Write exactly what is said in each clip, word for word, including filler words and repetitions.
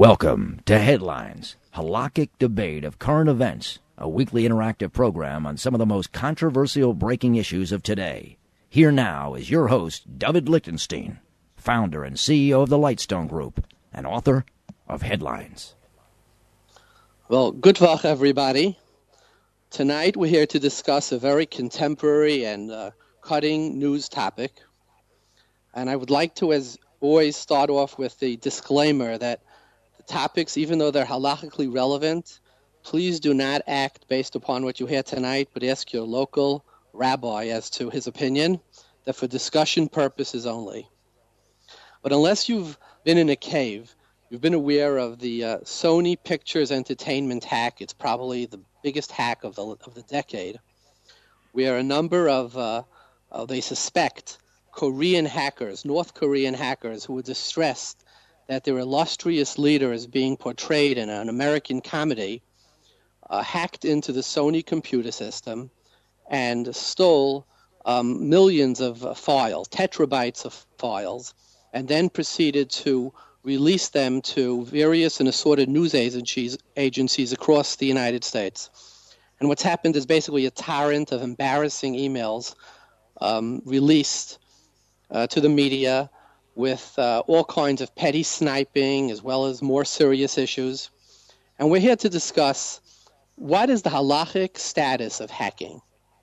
Welcome to Headlines, halakhic debate of current events, a weekly interactive program on some of the most controversial breaking issues of today. Here now is your host, David Lichtenstein, founder and C E O of the Lightstone Group, and author of Headlines. Well, good Vach, everybody. Tonight we're here to discuss a very contemporary and uh, cutting news topic. And I would like to, as always, start off with the disclaimer that the topics, even though they're halachically relevant, please do not act based upon what you hear tonight, but ask your local rabbi as to his opinion. They're for discussion purposes only. But unless you've been in a cave, you've been aware of the uh, Sony Pictures Entertainment hack. It's probably the biggest hack of the of the decade, where a number of, uh, uh, they suspect, Korean hackers, North Korean hackers, who were distressed that their illustrious leader is being portrayed in an American comedy, uh, hacked into the Sony computer system and stole um, millions of uh, files, tetrabytes of files, and then proceeded to release them to various and assorted news agencies, agencies across the United States. And what's happened is basically a torrent of embarrassing emails um, released uh, to the media with uh, all kinds of petty sniping as well as more serious issues. And we're here to discuss what is the halachic status of hacking.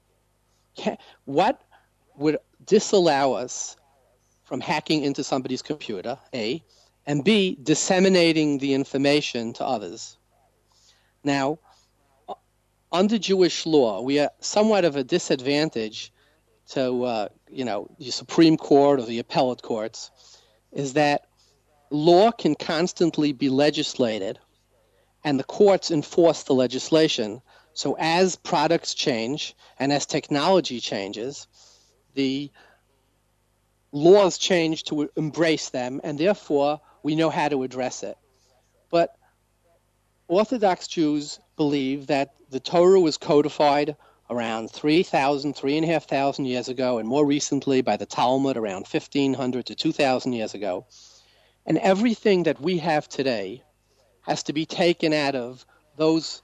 What would disallow us from hacking into somebody's computer, A, and B, disseminating the information to others. Now, under Jewish law, we are somewhat of a disadvantage to, uh, you know, the Supreme Court or the appellate courts, is that law can constantly be legislated and the courts enforce the legislation. So as products change and as technology changes, the laws change to embrace them, and therefore we know how to address it. But Orthodox Jews believe that the Torah was codified around three thousand, three and a half thousand years ago, and more recently by the Talmud around fifteen hundred to two thousand years ago. And everything that we have today has to be taken out of those,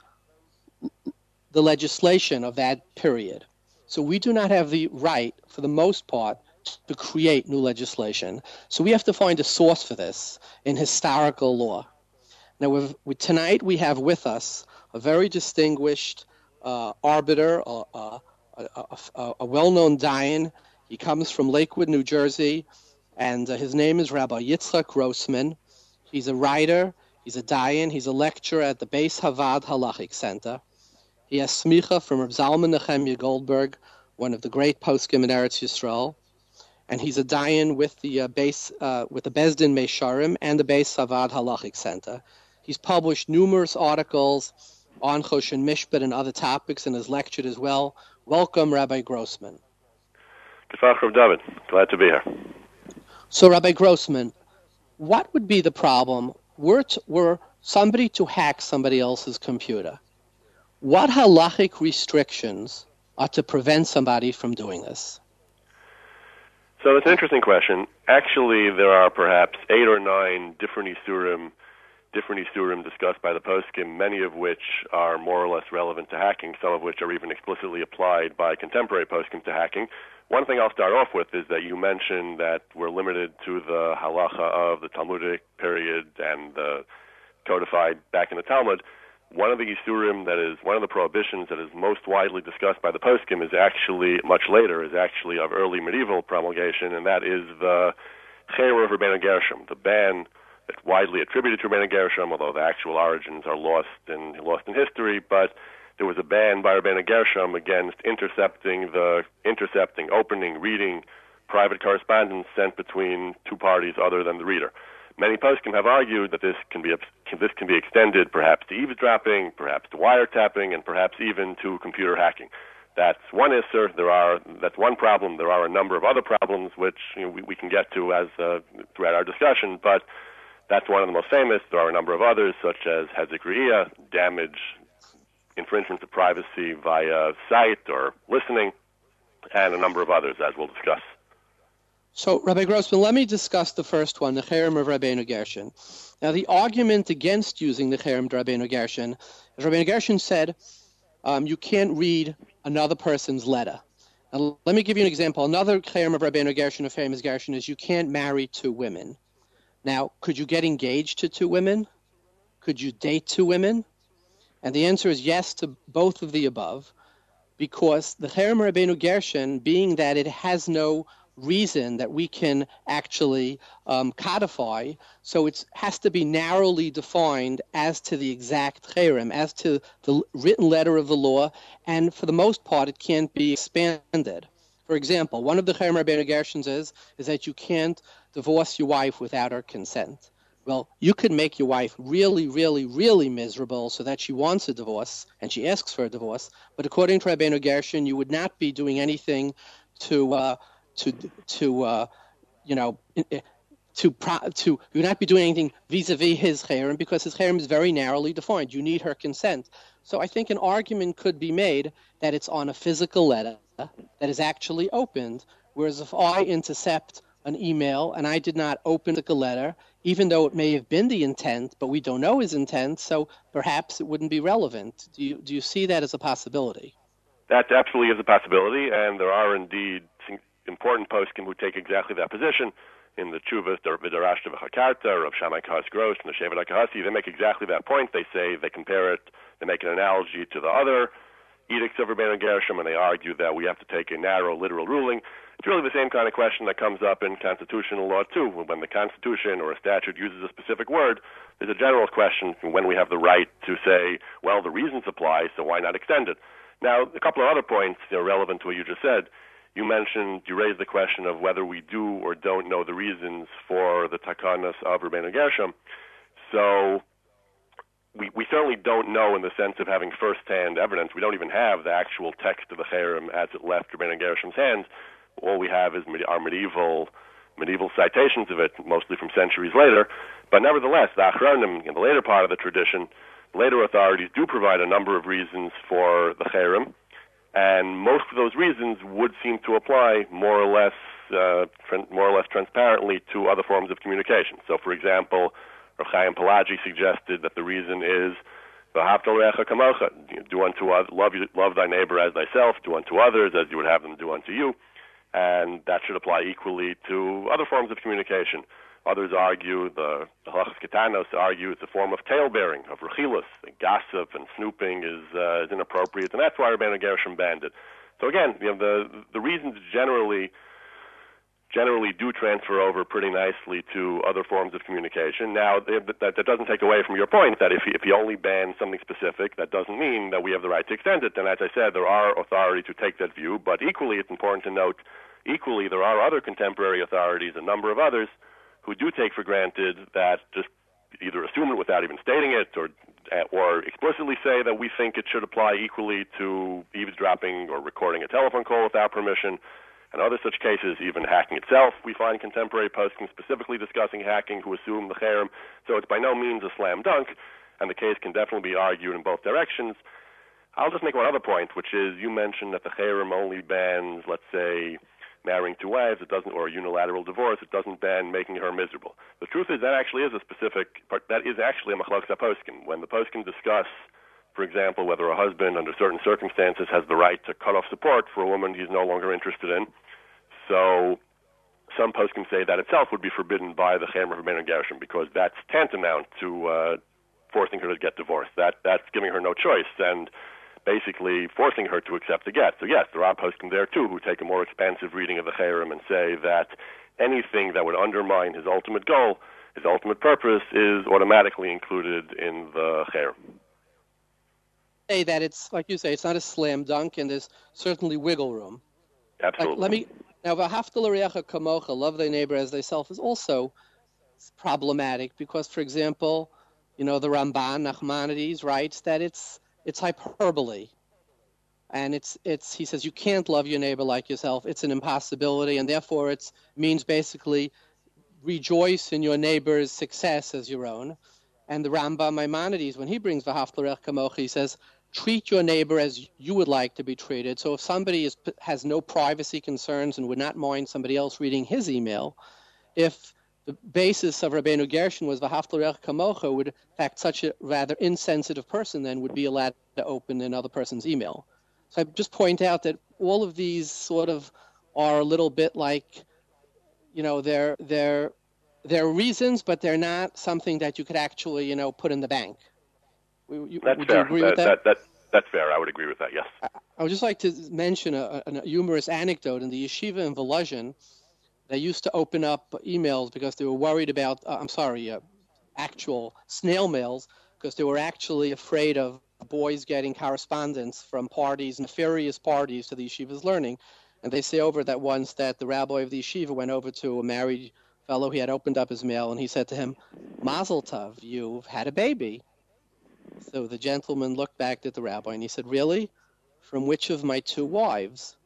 the legislation of that period. So we do not have the right, for the most part, to create new legislation. So we have to find a source for this in historical law. Now, we've, we, tonight we have with us a very distinguished uh, arbiter, uh, uh, a, a, a well-known dayan. He comes from Lakewood, New Jersey, and uh, his name is Rabbi Yitzchak Grossman. He's a writer, he's a dayan, he's a lecturer at the Beis Havad Halachic Center. He has smicha from Reb Zalman Nechemya Goldberg, one of the great poskim in Eretz Yisrael. And he's a dayan with the uh, base, uh, with the Beis Din Meisharim and the Beis Havad Halachic Center. He's published numerous articles on Choshen Mishpat and other topics, and has lectured as well. Welcome, Rabbi Grossman. Good afternoon, David. Glad to be here. So, Rabbi Grossman, what would be the problem were, to, were somebody to hack somebody else's computer? What halachic restrictions are to prevent somebody from doing this? So it's an interesting question. Actually, there are perhaps eight or nine different isurim, different isurim discussed by the poskim, many of which are more or less relevant to hacking, some of which are even explicitly applied by contemporary poskim to hacking. One thing I'll start off with is that you mentioned that we're limited to the halacha of the Talmudic period and the codified back in the Talmud. One of the isurim that is, one of the prohibitions that is most widely discussed by the poskim is actually, much later, is actually of early medieval promulgation, and that is the Cherah of Rabbeinu Gershom, the ban that's widely attributed to Rabbeinu Gershom, although the actual origins are lost in, lost in history, but there was a ban by Rabbeinu Gershom against intercepting the, intercepting, opening, reading private correspondence sent between two parties other than the reader. Many poskim have argued that this can be this can be extended perhaps to eavesdropping, perhaps to wiretapping, and perhaps even to computer hacking. That's one issur. There are that's one problem. There are a number of other problems which you know, we, we can get to as uh, throughout our discussion, but that's one of the most famous. There are a number of others, such as hezek re'iyah, damage, infringement of privacy via sight or listening, and a number of others, as we'll discuss. So, Rabbi Grossman, let me discuss the first one, the Cherem of Rabbeinu Gershon. Now, the argument against using the Cherem of Rabbeinu Gershon is Rabbeinu Gershon said um, you can't read another person's letter. Now, let me give you an example. Another Cherem of Rabbeinu Gershon, of famous Gershon, is you can't marry two women. Now, could you get engaged to two women? Could you date two women? And the answer is yes to both of the above, because the Cherem of Rabbeinu Gershon, being that it has no reason that we can actually um, codify, so it has to be narrowly defined as to the exact cherem, as to the written letter of the law, and for the most part it can't be expanded. For example, one of the Cherem Rabbeinu Gershon is, is that you can't divorce your wife without her consent. Well, you could make your wife really, really, really miserable so that she wants a divorce and she asks for a divorce, but according to Rabbeinu Gershon, you would not be doing anything to uh, to to uh, you know to pro, to you would not be doing anything vis-a-vis his cherem, because his cherem is very narrowly defined. You need her consent. So I think an argument could be made that it's on a physical letter that is actually opened, whereas if I intercept an email and I did not open the letter, even though it may have been the intent, but we don't know his intent, so perhaps it wouldn't be relevant. Do you do you see that as a possibility? That absolutely is a possibility, and there are indeed important poskim who take exactly that position. In the Tshuvas, the Vidarashta v'Chakarta, of Shammai Kahas Gross, and the Shevet HaKahasi, they make exactly that point. They say, they compare it, they make an analogy to the other edicts of Rabbeinu Gershom, and they argue that we have to take a narrow, literal ruling. It's really the same kind of question that comes up in constitutional law, too. When the Constitution or a statute uses a specific word, there's a general question when we have the right to say, well, the reasons apply, so why not extend it? Now, a couple of other points, you know, relevant to what you just said. You mentioned, you raised the question of whether we do or don't know the reasons for the takanas of Rabbeinu Gershom. So we, we certainly don't know in the sense of having first-hand evidence. We don't even have the actual text of the cherem as it left Rabbeinu Gershom's hands. All we have is our medieval medieval citations of it, mostly from centuries later. But nevertheless, the Achronim, in the later part of the tradition, later authorities do provide a number of reasons for the cherem. And most of those reasons would seem to apply more or less, uh, tran- more or less transparently to other forms of communication. So, for example, Rav Chaim Pelagi suggested that the reason is v'ahavta l'reacha kamocha, do unto others, love, you, love thy neighbor as thyself, do unto others as you would have them do unto you, and that should apply equally to other forms of communication. Others argue, the, the Halachas Ketanos argue it's a form of tale-bearing, of rechilus. Gossip and snooping is, uh, is inappropriate, and that's why Rabbeinu Gershom banned it. So again, you know, the the reasons generally generally do transfer over pretty nicely to other forms of communication. Now, that, that doesn't take away from your point that if he, if he only bans something specific, that doesn't mean that we have the right to extend it. And as I said, there are authorities who take that view, but equally it's important to note, equally there are other contemporary authorities, a number of others, who do take for granted that just either assume it without even stating it or or explicitly say that we think it should apply equally to eavesdropping or recording a telephone call without permission. And other such cases, even hacking itself, we find contemporary posting specifically discussing hacking who assume the cherem. So it's by no means a slam dunk, and the case can definitely be argued in both directions. I'll just make one other point, which is you mentioned that the cherem only bans, let's say, marrying two wives, it doesn't, or a unilateral divorce, it doesn't ban making her miserable. The truth is that actually is a specific part, that is actually a machlokes poskim. When the poskim discuss, for example, whether a husband under certain circumstances has the right to cut off support for a woman he's no longer interested in, so some poskim say that itself would be forbidden by the cherem of Rabbeinu Gershom because that's tantamount to uh, forcing her to get divorced. That that's giving her no choice and basically forcing her to accept the get. So yes, there are poskim there too who take a more expansive reading of the cherem and say that anything that would undermine his ultimate goal, his ultimate purpose, is automatically included in the cherem. Say that it's, like you say, it's not a slam dunk, and there's certainly wiggle room. Absolutely. Like, let me now, v'ahavta l'reacha kamocha, love thy neighbor as thyself, is also problematic because, for example, you know, the Ramban Nachmanides writes that it's it's hyperbole, and it's it's he says you can't love your neighbor like yourself. It's an impossibility, and therefore it means basically rejoice in your neighbor's success as your own. And the Rambam Maimonides, when he brings v'ahavta l'reacha kamocha, he says treat your neighbor as you would like to be treated. So if somebody is, has no privacy concerns and would not mind somebody else reading his email, if the basis of Rabbeinu Gershon was V'ahavta l'reacha kamocha, would in fact such a rather insensitive person then would be allowed to open another person's email. So I just point out that all of these sort of are a little bit like, you know, they're they're they're reasons, but they're not something that you could actually, you know, put in the bank. You, that's would fair. You agree that, with that? That, that, that's fair. I would agree with that, yes. I, I would just like to mention a, a, a humorous anecdote. In the yeshiva in Volozhin, they used to open up emails because they were worried about, uh, I'm sorry, uh, actual snail mails, because they were actually afraid of boys getting correspondence from parties, nefarious parties to the yeshiva's learning. And they say over that once that the rabbi of the yeshiva went over to a married fellow. He had opened up his mail, and he said to him, Mazel tov, you've had a baby. So the gentleman looked back at the rabbi, and he said, really? From which of my two wives?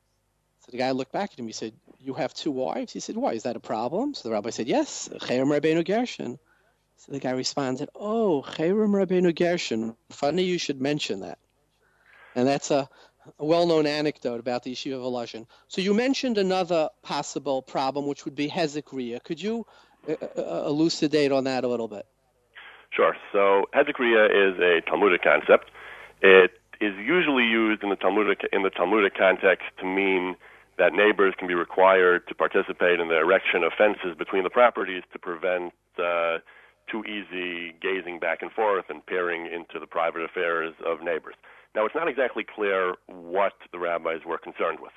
So the guy looked back at him. He said, you have two wives? He said, why? Is that a problem? So the rabbi said, yes, Cherem Rabbeinu Gershon. So the guy responded, oh, Cherem Rabbeinu Gershon. Funny you should mention that. And that's a, a well-known anecdote about the Yeshiva of Volozhin. So you mentioned another possible problem, which would be Hezek Riyah. Could you uh, uh, elucidate on that a little bit? Sure. So Hezek Riyah is a Talmudic concept. It is usually used in the Talmudic in the Talmudic context to mean that neighbors can be required to participate in the erection of fences between the properties to prevent uh, too easy gazing back and forth and peering into the private affairs of neighbors. Now, it's not exactly clear what the rabbis were concerned with.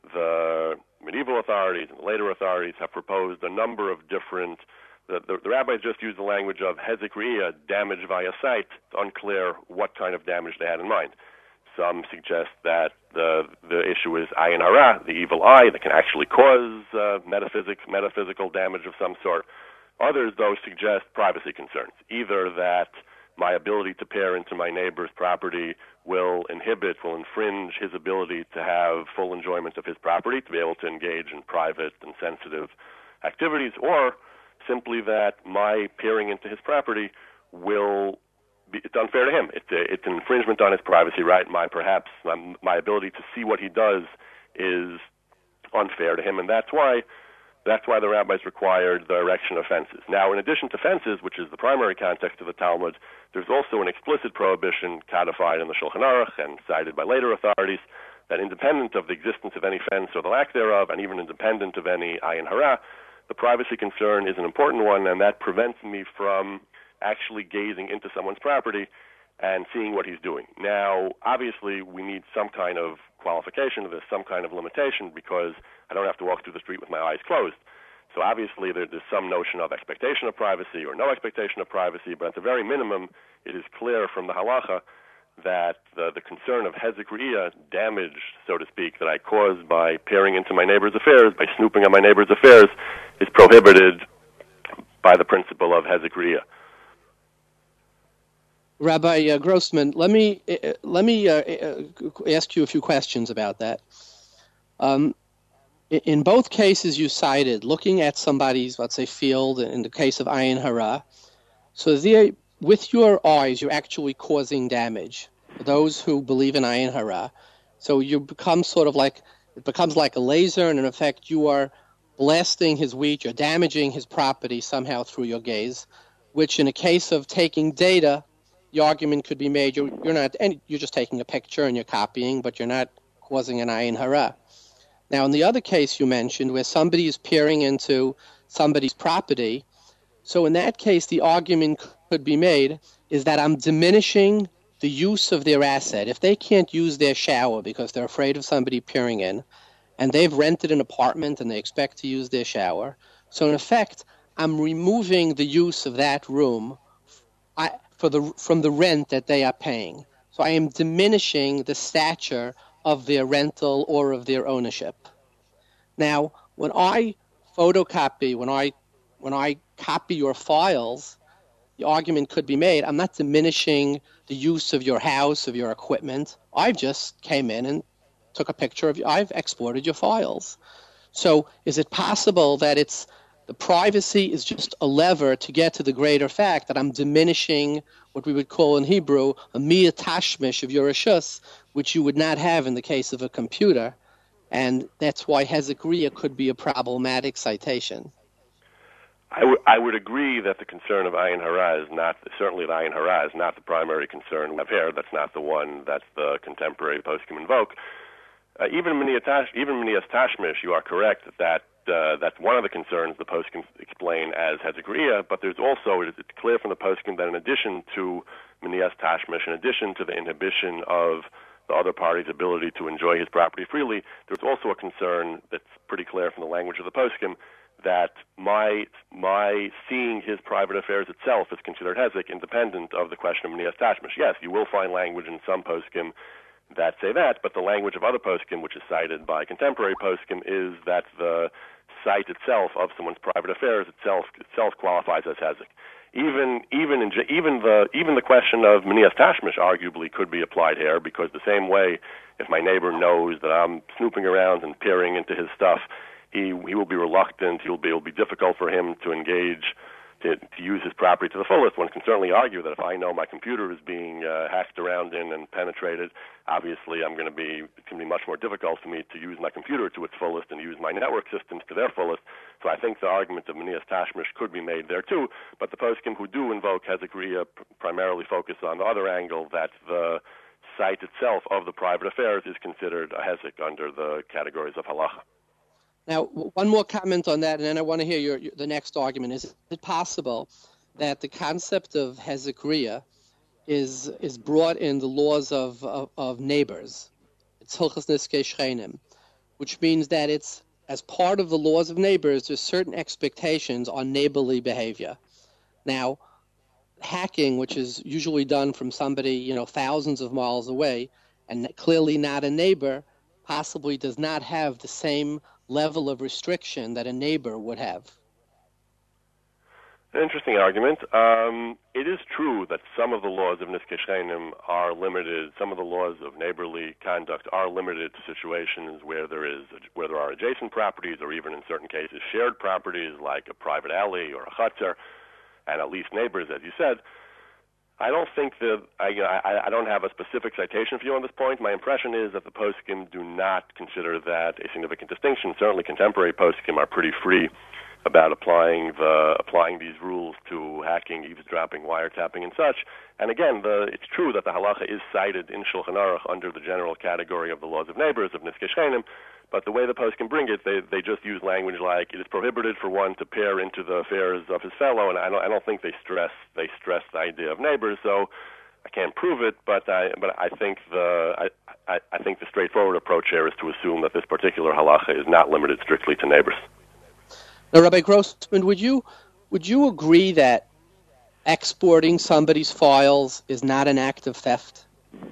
The medieval authorities and the later authorities have proposed a number of different The, the, the rabbis just used the language of Hezek Riyah, damage via sight. It's unclear what kind of damage they had in mind. Some suggest that the the issue is ayin hara, the evil eye that can actually cause uh, metaphysic, metaphysical damage of some sort. Others, though, suggest privacy concerns, either that my ability to peer into my neighbor's property will inhibit, will infringe his ability to have full enjoyment of his property, to be able to engage in private and sensitive activities, or simply that my peering into his property will be, it's unfair to him. It's, a, it's an infringement on his privacy right. My perhaps my, my ability to see what he does is unfair to him, and that's why that's why the rabbis required the erection of fences. Now, in addition to fences, which is the primary context of the Talmud, there's also an explicit prohibition codified in the Shulchan Aruch and cited by later authorities that independent of the existence of any fence or the lack thereof, and even independent of any ayin hara, the privacy concern is an important one, and that prevents me from actually gazing into someone's property and seeing what he's doing. Now, obviously, we need some kind of qualification of this, some kind of limitation, because I don't have to walk through the street with my eyes closed. So obviously, there, there's some notion of expectation of privacy or no expectation of privacy, but at the very minimum, it is clear from the halacha that the, the concern of Hezek Riyah, damage, so to speak, that I cause by peering into my neighbor's affairs, by snooping on my neighbor's affairs, is prohibited by the principle of Hezek Riyah. Rabbi uh, Grossman, let me uh, let me uh, uh, ask you a few questions about that. Um, in both cases you cited, looking at somebody's, let's say, field, in the case of ayin hara, so there, with your eyes, you're actually causing damage. For those who believe in ayin hara, so you become sort of like, it becomes like a laser, and in effect you are blasting his wheat, you're damaging his property somehow through your gaze, which in a case of taking data, the argument could be made, you're, you're not, and you're just taking a picture and you're copying, but you're not causing an ayin hara. Now, in the other case you mentioned, where somebody is peering into somebody's property, so in that case, the argument could be made is that I'm diminishing the use of their asset. If they can't use their shower because they're afraid of somebody peering in, and they've rented an apartment and they expect to use their shower, so in effect, I'm removing the use of that room I, for the, from the rent that they are paying. So I am diminishing the stature of their rental or of their ownership. Now, when I photocopy, when I when I copy your files, the argument could be made, I'm not diminishing the use of your house, of your equipment. I've just came in and took a picture of you. I've exported your files. So is it possible that it's The privacy is just a lever to get to the greater fact that I'm diminishing what we would call in Hebrew a miyah tashmish of your reshus, which you would not have in the case of a computer, and that's why hezekriya could be a problematic citation. I, w- I would agree that the concern of ayin hara is not, certainly the ayin hara is not the primary concern we have here. That's not the one that's the contemporary poskim invoke. Uh, even Minias Tash, even Minias Tashmish, you are correct that, that uh, that's one of the concerns the poskim explain as hezekriya, but there's also, it's clear from the poskim that in addition to Minias Tashmish, in addition to the inhibition of the other party's ability to enjoy his property freely, there's also a concern that's pretty clear from the language of the poskim that my my seeing his private affairs itself is considered hezek, independent of the question of Minias Tashmish. Yes, you will find language in some poskim that say that, but the language of other poskim, which is cited by contemporary poskim, is that the sight itself of someone's private affairs itself itself qualifies as hezek. Even even in, even the even the question of Minias Tashmish arguably could be applied here, because the same way, if my neighbor knows that I'm snooping around and peering into his stuff, he he will be reluctant. He'll be it'll be difficult for him to engage. To, to use his property to the fullest. One can certainly argue that if I know my computer is being uh, hacked around in and penetrated, obviously I'm going to be, it's going to be much more difficult for me to use my computer to its fullest and use my network systems to their fullest. So I think the argument of Minias Tashmish could be made there too, but the poskim who do invoke hezekriya pr- primarily focus on the other angle, that the site itself of the private affairs is considered a hezek under the categories of halacha. Now, one more comment on that, and then I want to hear your, your, the next argument. Is it possible that the concept of hezekriya is is brought in the laws of, of, of neighbors? It's hilchos niskei shchenim, which means that it's, as part of the laws of neighbors, there's certain expectations on neighborly behavior. Now, hacking, which is usually done from somebody, you know, thousands of miles away, and clearly not a neighbor, possibly does not have the same level of restriction that a neighbor would have. An interesting argument. Um, it is true that some of the laws of Niskei Shchenim are limited, some of the laws of neighborly conduct are limited to situations where there is where there are adjacent properties, or even in certain cases shared properties like a private alley or a chutzner, and at least neighbors, as you said. I don't think that, I, you know, I, I don't have a specific citation for you on this point. My impression is that the poskim do not consider that a significant distinction. Certainly contemporary poskim are pretty free about applying the applying these rules to hacking, eavesdropping, wiretapping, and such. And again, the, it's true that the halacha is cited in Shulchan Aruch under the general category of the laws of neighbors, of Niskei Shchenim, but the way the poskim bring it, they they just use language like it is prohibited for one to peer into the affairs of his fellow, and I don't I don't think they stress they stress the idea of neighbors. So I can't prove it, but I but I think the I, I, I think the straightforward approach here is to assume that this particular halacha is not limited strictly to neighbors. Now, Rabbi Grossman, would you would you agree that exporting somebody's files is not an act of theft?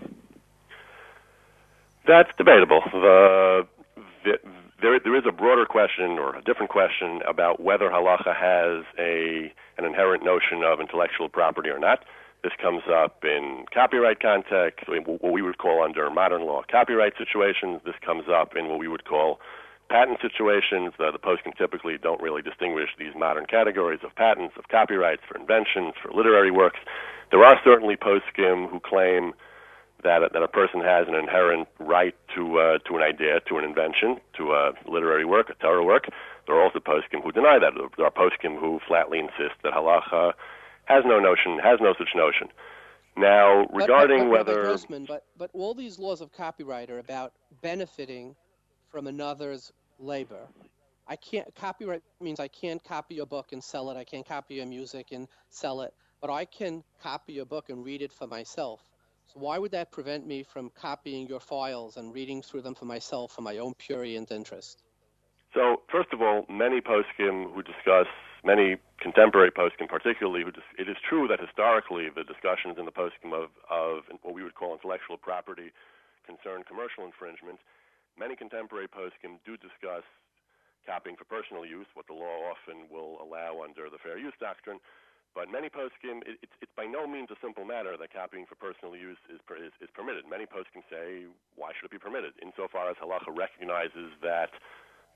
That's debatable. The There, there is a broader question, or a different question, about whether halacha has a an inherent notion of intellectual property or not. This comes up in copyright context, what we would call under modern law copyright situations. This comes up in what we would call patent situations. The, the poskim typically don't really distinguish these modern categories of patents, of copyrights, for inventions, for literary works. There are certainly poskim who claim that that a person has an inherent right to uh, to an idea, to an invention, to a literary work, a Torah work. There are also poskim who deny that. There are poskim who flatly insist that halacha has no notion, has no such notion. Now, regarding but, but, whether... Grossman, but, but all these laws of copyright are about benefiting from another's labor. I can't, copyright means I can't copy a book and sell it. I can't copy a music and sell it. But I can copy a book and read it for myself. So why would that prevent me from copying your files and reading through them for myself for my own prurient interest? So, first of all, many poskim who discuss, many contemporary poskim particularly, who dis- it is true that historically the discussions in the poskim of, of what we would call intellectual property concern commercial infringement. Many contemporary poskim do discuss copying for personal use, what the law often will allow under the fair use doctrine. But many poskim, it, it's, it's by no means a simple matter that copying for personal use is, is, is permitted. Many poskim say, why should it be permitted? Insofar as halacha recognizes that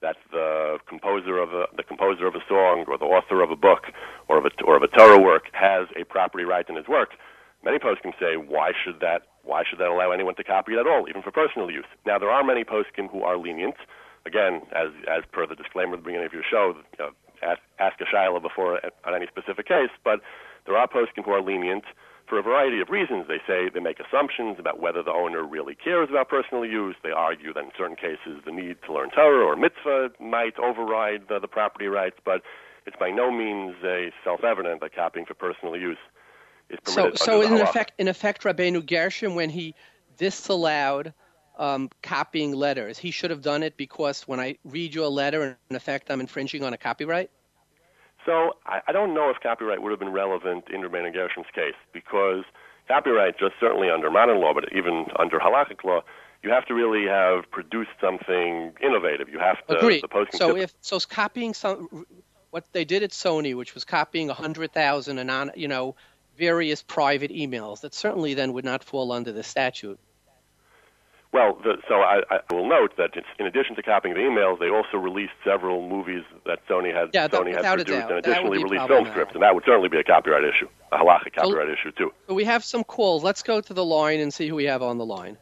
that the composer of a the composer of a song or the author of a book or of a or of a Torah work has a property right in his work. Many poskim say, why should that why should that allow anyone to copy it at all, even for personal use? Now, there are many poskim who are lenient. Again, as as per the disclaimer at the beginning of your show, you know, ask, ask a shayla before on any specific case. But there are poskim who are lenient for a variety of reasons. They say they make assumptions about whether the owner really cares about personal use. They argue that in certain cases the need to learn Torah or mitzvah might override the, the property rights, but it's by no means a self-evident that copying for personal use is permitted. So, so under the in halacha. effect, in effect, Rabbeinu Gershom, when he disallowed um, copying letters, he should have done it because when I read you a letter, in effect, I'm infringing on a copyright? So I, I don't know if copyright would have been relevant in Rabbeinu Gershom's case, because copyright, just certainly under modern law, but even under halakhic law, you have to really have produced something innovative. You have to. Agreed. The posting So if so, copying some, what they did at Sony, which was copying a hundred thousand and on, you know, various private emails, that certainly then would not fall under the statute. Well, the, so I, I will note that it's, in addition to copying the emails, they also released several movies that Sony had Yeah, that- Sony had without a produced, doubt. and That would additionally be released film problematic. scripts, and that would certainly be a copyright issue, a halachic copyright issue too. So we have some calls. Let's go to the line and see who we have on the line.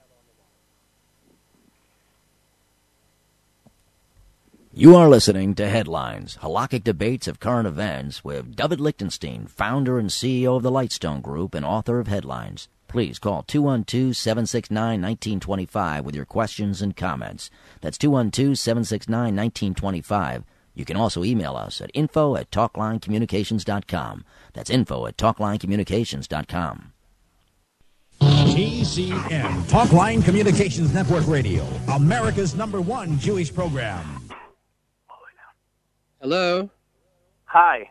You are listening to Headlines, halakhic debates of current events with David Lichtenstein, founder and C E O of the Lightstone Group and author of Headlines. Please call two one two, seven six nine, one nine two five with your questions and comments. That's two one two, seven six nine, one nine two five. You can also email us at info at talklinecommunications dot com. That's info at talklinecommunications dot com. T C N, Talkline Communications Network Radio, America's number one Jewish program. Hello. Hi.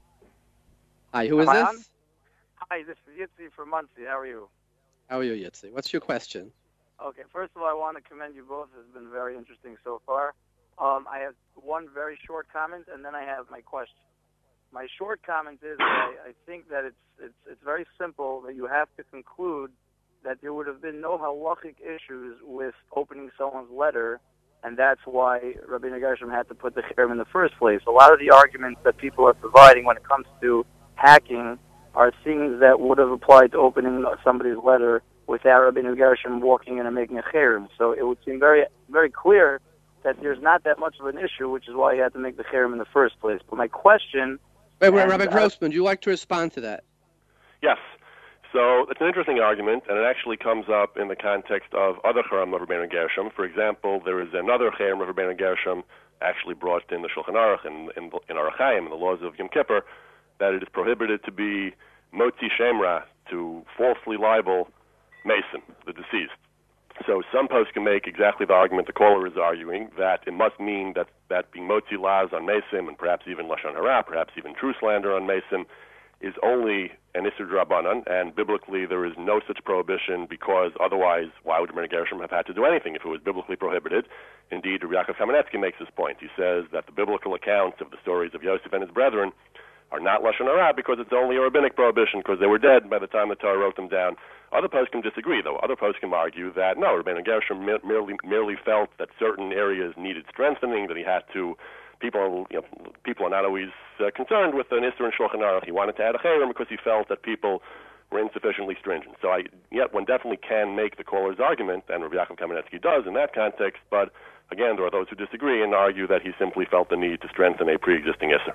Hi, who is Am I this? on? Hi, this is Yitzi from Muncie. How are you? How are you, Yitzi? What's your question? Okay, first of all, I want to commend you both. It's been very interesting so far. Um, I have one very short comment, and then I have my question. My short comment is that I, I think that it's, it's it's very simple that you have to conclude that there would have been no halachic issues with opening someone's letter, and that's why Rabbeinu Gershom had to put the cherem in the first place. A lot of the arguments that people are providing when it comes to hacking are things that would have applied to opening somebody's letter without Rabbeinu Gershom walking in and making a cherem. So it would seem very very clear that there's not that much of an issue, which is why he had to make the cherem in the first place. But my question... Wait, wait, and, Rabbi uh, Grossman, would you like to respond to that? Yes. So it's an interesting argument, and it actually comes up in the context of other cherem of Rabbeinu Gershom. For example, there is another cherem of Rabbeinu Gershom actually brought in the Shulchan Aruch, in, in, in Orach Chaim, in the laws of Yom Kippur, that it is prohibited to be motzi shemra, to falsely libel Mason, the deceased. So some posts can make exactly the argument the caller is arguing, that it must mean that, that being motzi laz on Mason, and perhaps even lashon hara, perhaps even true slander on Mason, is only an Isser Drabanan, and biblically there is no such prohibition, because otherwise why would Rabbeinu Gershom have had to do anything if it was biblically prohibited? Indeed, Rabbi Yaakov Kamenetsky makes this point. He says that the biblical accounts of the stories of Yosef and his brethren are not lashon hara because it's only a rabbinic prohibition, because they were dead by the time the Torah wrote them down. Other poskim disagree, though. Other poskim argue that no, Rabbeinu Gershom merely merely felt that certain areas needed strengthening, that he had to. People, you know, people are not always uh, concerned with an Isser and Shulchan Aruch. He wanted to add a cherem because he felt that people were insufficiently stringent. So, I, yet one definitely can make the caller's argument, and Rabbi Yaakov Kamenetsky does in that context. But again, there are those who disagree and argue that he simply felt the need to strengthen a pre-existing Isser.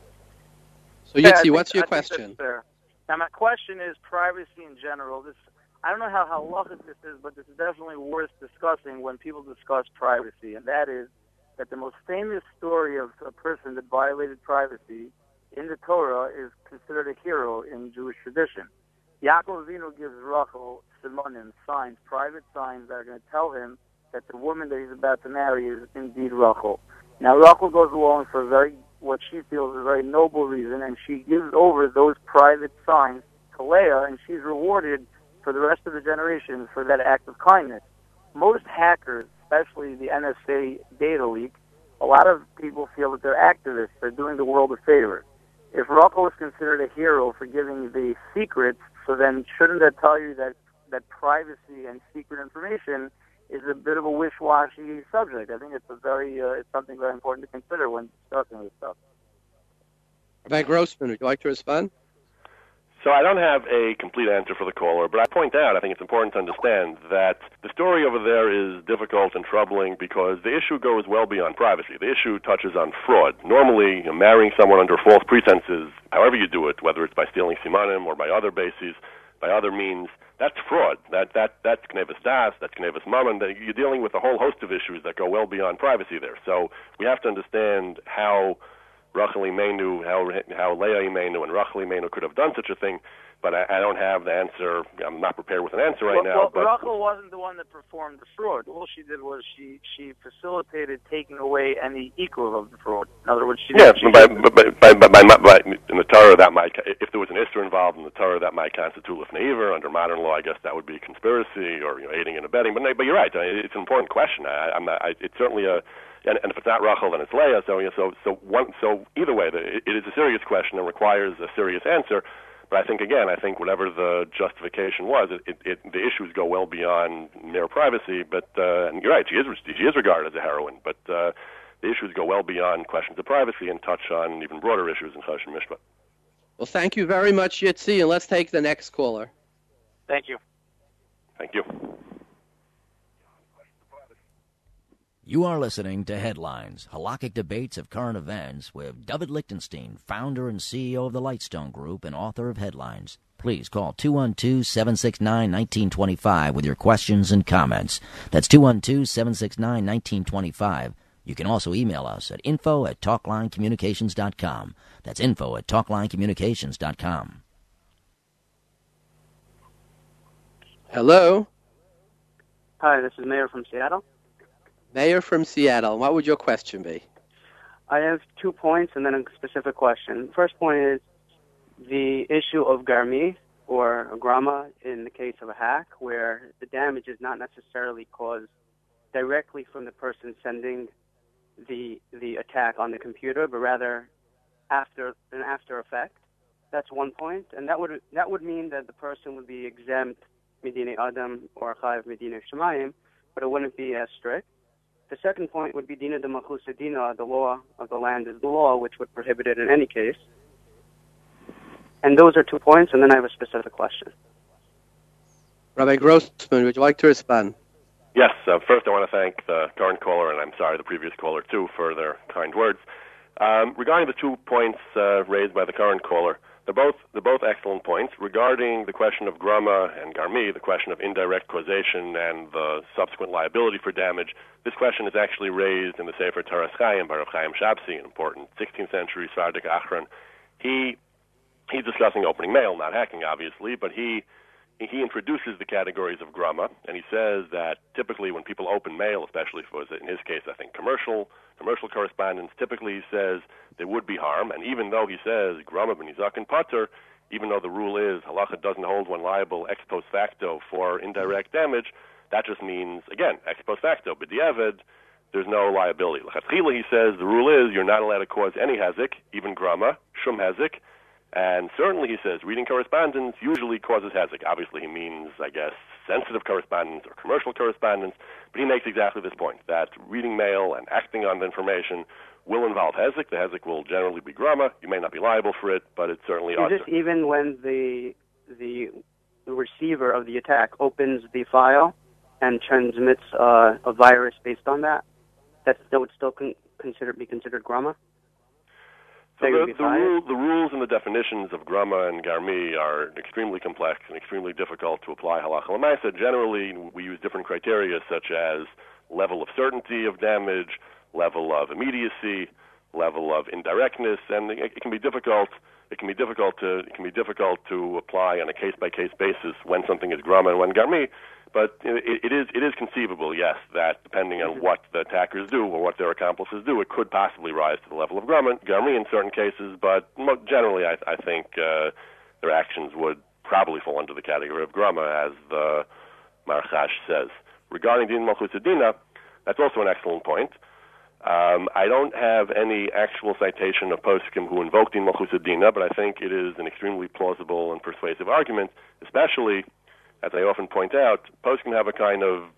So, Yeah, I Yitzi, think- what's your I think that's question? fair. Now, my question is privacy in general. This, I don't know how halachic this is, but this is definitely worth discussing when people discuss privacy, and that is that the most famous story of a person that violated privacy in the Torah is considered a hero in Jewish tradition. Yaakov Avinu gives Rachel simonim, signs, private signs that are going to tell him that the woman that he's about to marry is indeed Rachel. Now, Rachel goes along for a very, what she feels is a very noble reason, and she gives over those private signs to Leah, and she's rewarded for the rest of the generations for that act of kindness. Most hackers, especially the N S A data leak, a lot of people feel that they're activists. They're doing the world a favor. If Rachel is considered a hero for giving the secrets, so then shouldn't that tell you that, that privacy and secret information is a bit of a wish-washy subject. I think it's a very, uh, it's something very important to consider when discussing this stuff. Rabbi Grossman, would you like to respond? So I don't have a complete answer for the caller, but I point out, I think it's important to understand that the story over there is difficult and troubling because the issue goes well beyond privacy. The issue touches on fraud. Normally, you know, marrying someone under false pretenses, however you do it, whether it's by stealing simanim or by other bases, by other means, that's fraud. That that that's knevus das, that's knevus mammon. You're dealing with a whole host of issues that go well beyond privacy there. So we have to understand how Rachel Imenu, how how Leah Imenu and Rachel Imenu could have done such a thing, but I, I don't have the answer. I'm not prepared with an answer right well, now. Well, but Rachel wasn't the one that performed the fraud. All she did was she she facilitated taking away any equal of the fraud. In other words, she yeah, did, she by, by, by, by, by, by, in the Torah that might, if there was an Isser involved in the Torah, that might constitute lifnei iver. Under modern law, I guess that would be conspiracy or you know, aiding and abetting. But but you're right. It's an important question. I, I'm not, I, it's certainly a. And, and if it's not Rachel, then it's Leah. So, you know, so, so, one, so either way, the, it, it is a serious question and requires a serious answer. But I think, again, I think whatever the justification was, it, it, it, the issues go well beyond mere privacy. But uh, and you're right, she is she is regarded as a heroine. But uh, the issues go well beyond questions of privacy and touch on even broader issues in Choshen Mishpat. Well, thank you very much, Yitzi, and let's take the next caller. Thank you. Thank you. You are listening to Headlines, halakhic debates of current events with David Lichtenstein, founder and C E O of the Lightstone Group and author of Headlines. Please call two one two, seven six nine, one nine two five with your questions and comments. That's two one two, seven six nine, one nine two five. You can also email us at info at talklinecommunications dot com. That's info at talklinecommunications dot com. Hello? Hi, this is Mayor from Seattle. Mayor from Seattle, what would your question be? I have two points and then a specific question. First point is the issue of garmi, or grama, in the case of a hack, where the damage is not necessarily caused directly from the person sending the the attack on the computer, but rather after an after effect. That's one point, and that would that would mean that the person would be exempt Medina Adam or Chayav Medina Shemayim, but it wouldn't be as strict. The second point would be Dina de Malchus Dina, the law of the land is the law, which would prohibit it in any case. And those are two points, and then I have a specific question. Rabbi Grossman, would you like to respond? Yes. Uh, first, I want to thank the current caller, and I'm sorry, the previous caller, too, for their kind words. Um, regarding the two points uh, raised by the current caller, they're both they're both excellent points. Regarding the question of grama and garmi, the question of indirect causation and the subsequent liability for damage, this question is actually raised in the Sefer Toras Chaim by Rav Chaim Shabsi, an important sixteenth century Sephardic Achron. He he's discussing opening mail, not hacking, obviously, but he he introduces the categories of grama, and he says that typically when people open mail, especially if it was, in his case, I think, commercial commercial correspondence, typically he says there would be harm, and even though he says grama b'nizak and pater, even though the rule is halacha doesn't hold one liable ex post facto for indirect damage, that just means, again, ex post facto, b'diavad, there's no liability. L'chatchila, he says, the rule is you're not allowed to cause any hazik, even grama, shum hazik, and certainly, he says, reading correspondence usually causes hazik. Obviously, he means, I guess, sensitive correspondence or commercial correspondence, but he makes exactly this point, that reading mail and acting on the information will involve hazik. The hazik will generally be grama. You may not be liable for it, but it's certainly Is usher. this even when the the receiver of the attack opens the file and transmits uh, a virus based on that? That, that would still con- consider be considered grama? So the, the, rule, the rules and the definitions of grama and garmi are extremely complex and extremely difficult to apply halacha l'maisa. Generally, we use different criteria such as level of certainty of damage, level of immediacy, level of indirectness, and it, it can be difficult. It can be difficult to it can be difficult to apply on a case by case basis when something is grama and when garmi. But it, it is it is conceivable, yes, that depending on what the attackers do or what their accomplices do, it could possibly rise to the level of garmi in certain cases. But generally, I, I think uh, their actions would probably fall under the category of grama, as the Marchash says. Regarding Din Malchus Dina, that's also an excellent point. Um, I don't have any actual citation of poskim who invoked Din Malchus Dina, but I think it is an extremely plausible and persuasive argument, especially, as I often point out, poskim have a kind of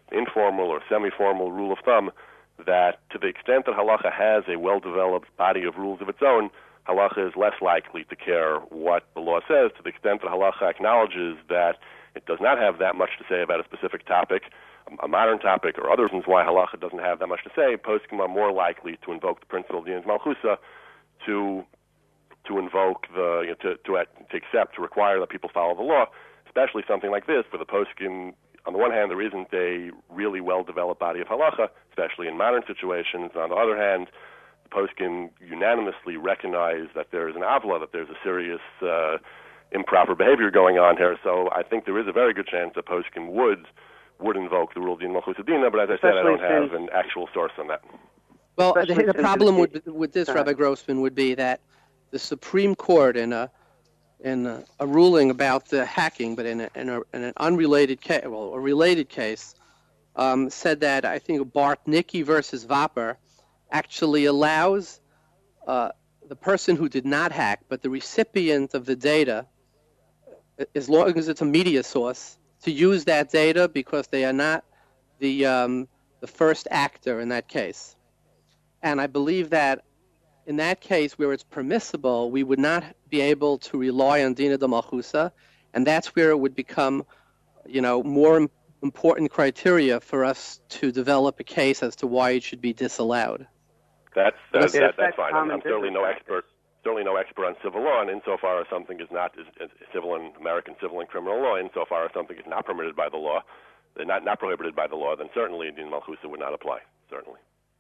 informal or semi-formal rule of thumb that to the extent that halacha has a well-developed body of rules of its own, halacha is less likely to care what the law says. To the extent that halacha acknowledges that it does not have that much to say about a specific topic, a modern topic, or other reasons why halacha doesn't have that much to say, poskim are more likely to invoke the principle of Dinas Malchusa to to invoke the, you know, to, to to accept, to require that people follow the law, especially something like this, where the poskim, on the one hand, there isn't a really well-developed body of halacha, especially in modern situations. On the other hand, the poskim unanimously recognize that there is an avla, that there's a serious uh, improper behavior going on here. So I think there is a very good chance that poskim would would invoke the rule of Din Malchus Adina, but as I said, I don't have an actual source on that. Well, the, Especially the since problem it- with with this, Rabbi Grossman, would be that the Supreme Court, in a in a, a ruling about the hacking, but in, a, in, a, in an unrelated case, well, a related case, um, said that I think Bartnicki versus Vapor actually allows uh, the person who did not hack, but the recipient of the data, as long as it's a media source, to use that data because they are not the um, the first actor in that case. And I believe that in that case where it's permissible, we would not be able to rely on Dina de Malchusa, and that's where it would become, you know, more im- important criteria for us to develop a case as to why it should be disallowed. That's that's, It that, that's affects fine. I'm, common I'm certainly no business expert. Certainly no expert on civil law, and insofar as something is not is, is civil and American civil and criminal law, insofar as something is not permitted by the law, not not prohibited by the law, then certainly Din Malchusa would not apply. Certainly.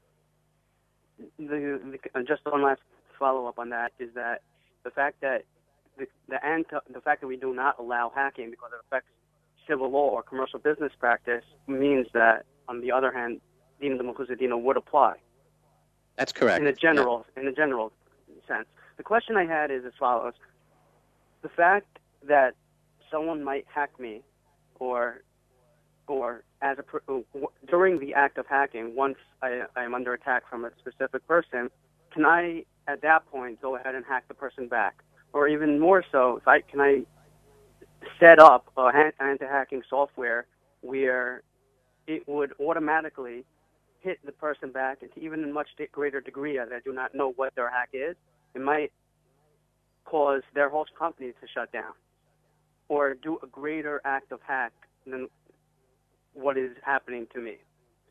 The, the, just one last follow-up on that is that the fact that the the, anti, the fact that we do not allow hacking because it affects civil law or commercial business practice means that, on the other hand, Dina de Malchusa Dina would apply. That's correct. In a general in a general sense. The question I had is as follows: the fact that someone might hack me, or or as a per- during the act of hacking, once I, I am under attack from a specific person, can I at that point go ahead and hack the person back? Or even more so, if I can I set up a anti-hacking software where it would automatically hit the person back, and to even a much greater degree as I do not know what their hack is, it might cause their whole company to shut down or do a greater act of hack than what is happening to me.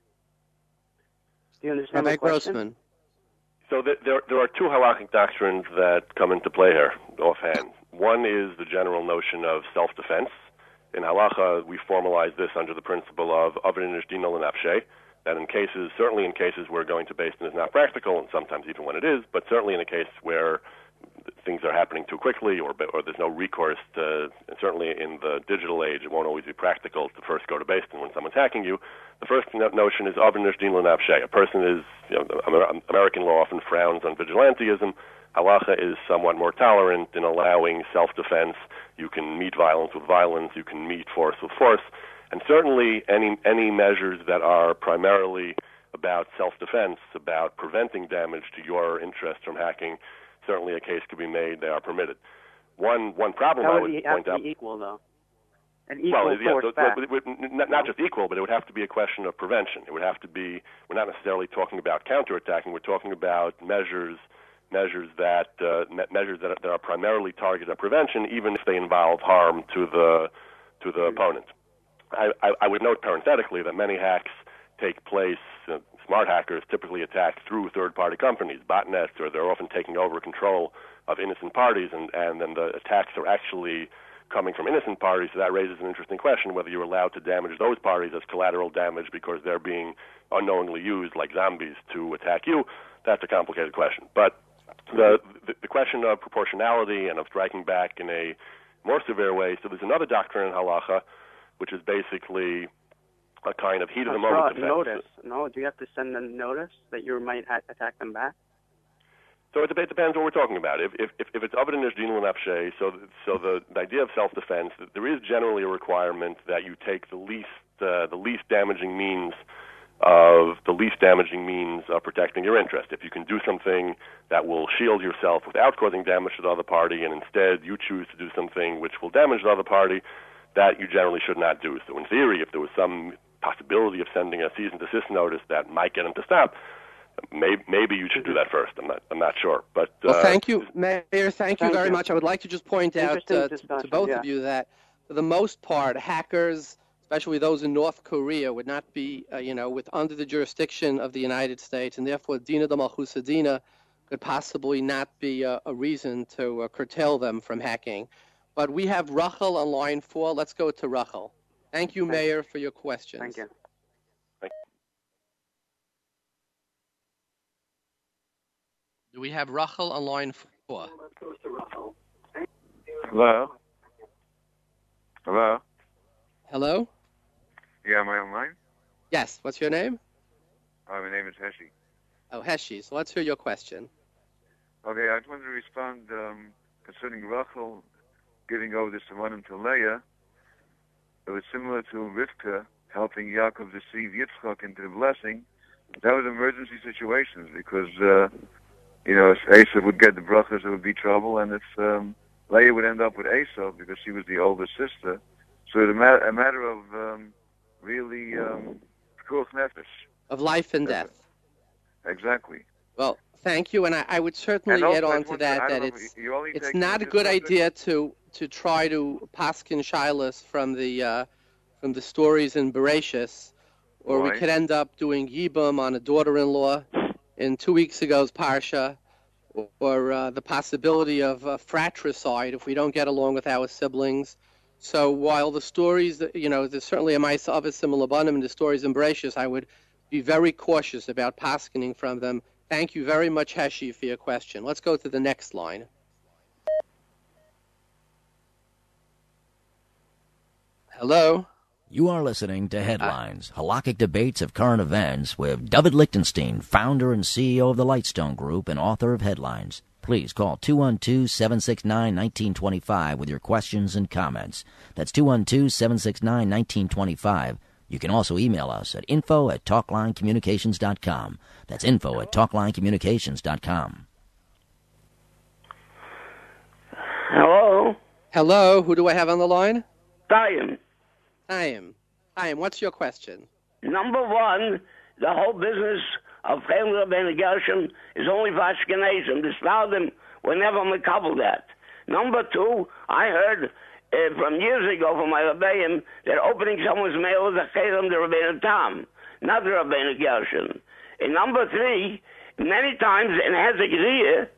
Do you understand Rabbi my question? Grossman. So th- there, there are two halakhic doctrines that come into play here, offhand. One is the general notion of self-defense. In halacha, we formalize this under the principle of avin nishdino l'nafshe, that in cases, certainly in cases where going to Beis Din is not practical, and sometimes even when it is, but certainly in a case where things are happening too quickly or or there's no recourse to, and certainly in the digital age, it won't always be practical to first go to Beis Din when someone's hacking you. The first notion is avin nishdino l'nafshe. A person is, you know, American law often frowns on vigilantism. Halacha is somewhat more tolerant in allowing self-defense. You can meet violence with violence. You can meet force with force. And certainly any any measures that are primarily about self-defense, about preventing damage to your interest from hacking, certainly a case could be made they are permitted. One one problem That I would would be, have point to out... be equal, though. An equal well, yeah, force so, back. but it would, not, not just equal, but it would have to be a question of prevention. It would have to be, we're not necessarily talking about counterattacking, we're talking about measures measures that uh, me- measures that are, that are primarily targeted at prevention, even if they involve harm to the to the mm-hmm. opponent. I, I, I would note parenthetically that many hacks take place, uh, smart hackers typically attack through third-party companies, botnets, or they're often taking over control of innocent parties, and, and then the attacks are actually coming from innocent parties, so that raises an interesting question whether you're allowed to damage those parties as collateral damage because they're being unknowingly used like zombies to attack you. That's a complicated question. But the, the, the question of proportionality and of striking back in a more severe way, so there's another doctrine in halacha, which is basically a kind of heat-of-the-moment defense. Notice. No, do you have to send them notice that you might ha- attack them back? So it, it depends what we're talking about. If if, if it's avin nishdino l'nafshe, so so the, the idea of self-defense, there is generally a requirement that you take the least uh, the least damaging means of the least damaging means of protecting your interest. If you can do something that will shield yourself without causing damage to the other party, and instead you choose to do something which will damage the other party, that you generally should not do. So in theory, if there was some possibility of sending a cease and desist notice that might get him to stop, maybe, maybe you should do that first. I'm not I'm not sure. But well, uh, thank you, Mayor. Thank, thank you very you. much. I would like to just point out uh, to, to both yeah. of you that for the most part, hackers, especially those in North Korea, would not be, uh, you know, with under the jurisdiction of the United States, and therefore Dina de Malchus Dina could possibly not be a, a reason to uh, curtail them from hacking. But we have Rachel on line four. Let's go to Rachel. Thank you, Thank Mayor, you. for your questions. Thank you. Do we have Rachel on line four? Hello? Hello? Hello? Yeah, am I online? Yes. What's your name? Uh, my name is Heshi. Oh, Heshi. So let's hear your question. Okay, I just wanted to respond um, concerning Rachel giving over the Simonim to Leah. It was similar to Rivka helping Yaakov deceive Yitzchak into the blessing. That was emergency situations because, uh, you know, if Esav would get the brachas, there would be trouble, and if um, Leah would end up with Esav because she was the older sister. So it's a, ma- a matter of um, really um, pikuach nefesh. Of life and death. Exactly. Well, thank you, and I, I would certainly also, add on I to want that to- I that don't know if it's you only it's take not a this good subject? idea to to try to paskin shilas from the uh, from the stories in Bereshis, or we Why? could end up doing yibum on a daughter-in-law in two weeks ago's parsha, or, or uh, the possibility of uh, fratricide if we don't get along with our siblings. So while the stories, that- you know, there's certainly a ma'aseh of a similar banim in the stories in Bereshis, I would be very cautious about paskining from them. Thank you very much, Heshi, for your question. Let's go to the next line. Hello? You are listening to Headlines, halakhic debates of current events with David Lichtenstein, founder and C E O of the Lightstone Group and author of Headlines. Please call two one two, seven six nine, one nine two five with your questions and comments. That's two one two, seven six nine, one nine two five. You can also email us at info at talklinecommunications dot com. That's info at talklinecommunications dot com. Hello? Hello, who do I have on the line? Chaim. Chaim. Chaim, what's your question? Number one, the whole business of Chaim Rabbeinu Gershom is only for Ashkenazim. The Sfardim were never makabel that. Number two, I heard uh, from years ago from my Rebbeim that opening someone's mail is a Chaim the Rabbeinu Tam, not the Rabbeinu Gershom. And number three, many times in Hezekiah,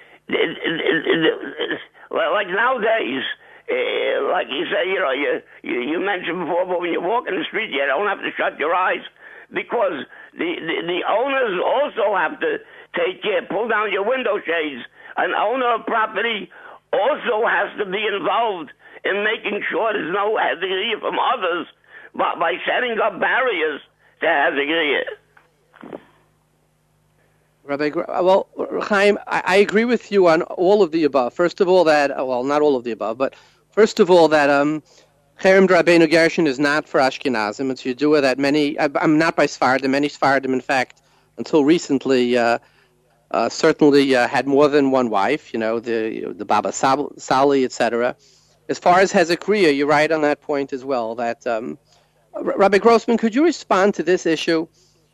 like nowadays, uh, like you say, you know, you, you you mentioned before, but when you walk in the street, you don't have to shut your eyes because the, the, the owners also have to take care, pull down your window shades. An owner of property also has to be involved in making sure there's no Hezekiah from others by, by setting up barriers to Hezekiah. Rabbi, well, Chaim, I, I agree with you on all of the above. First of all, that, well, not all of the above, but first of all, that um, Cherem Rabbeinu Gershon is not for Ashkenazim. It's Yedua that many, I, I'm not by Sfardim, many Sfardim, in fact, until recently, uh, uh, certainly uh, had more than one wife, you know, the the Baba Sal- Sali, et cetera. As far as Hezekiah, you're right on that point as well, that, um, Rabbi Grossman, could you respond to this issue?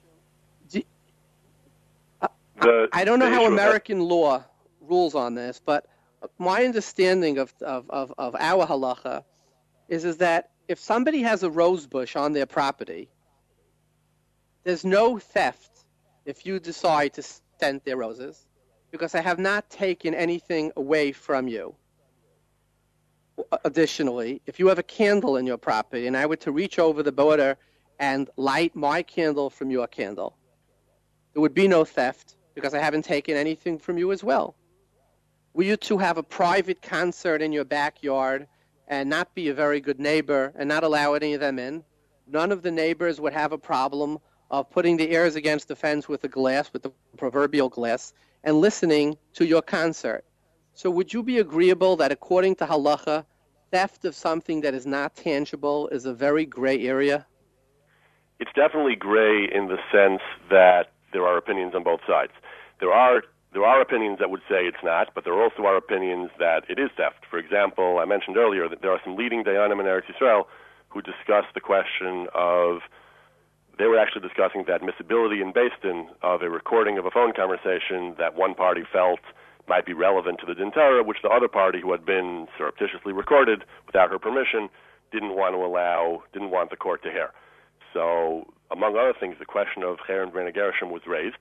The, I don't know the how issue of American law rules on this, but my understanding of, of, of, of our halacha is, is that if somebody has a rose bush on their property, there's no theft if you decide to scent their roses, because I have not taken anything away from you. Additionally, if you have a candle in your property and I were to reach over the border and light my candle from your candle, there would be no theft, because I haven't taken anything from you as well. Will you two have a private concert in your backyard and not be a very good neighbor and not allow any of them in? None of the neighbors would have a problem of putting the ears against the fence with the glass, with the proverbial glass, and listening to your concert. So would you be agreeable that according to halacha, theft of something that is not tangible is a very gray area? It's definitely gray in the sense that there are opinions on both sides. There are there are opinions that would say it's not, but there also are opinions that it is theft. For example, I mentioned earlier that there are some leading dayanim in Eretz Yisrael who discuss the question of they were actually discussing the admissibility in Beis Din of a recording of a phone conversation that one party felt might be relevant to the Din Torah, which the other party, who had been surreptitiously recorded without her permission, didn't want to allow, didn't want the court to hear. So, among other things, the question of Cher and Bnei Gershom was raised.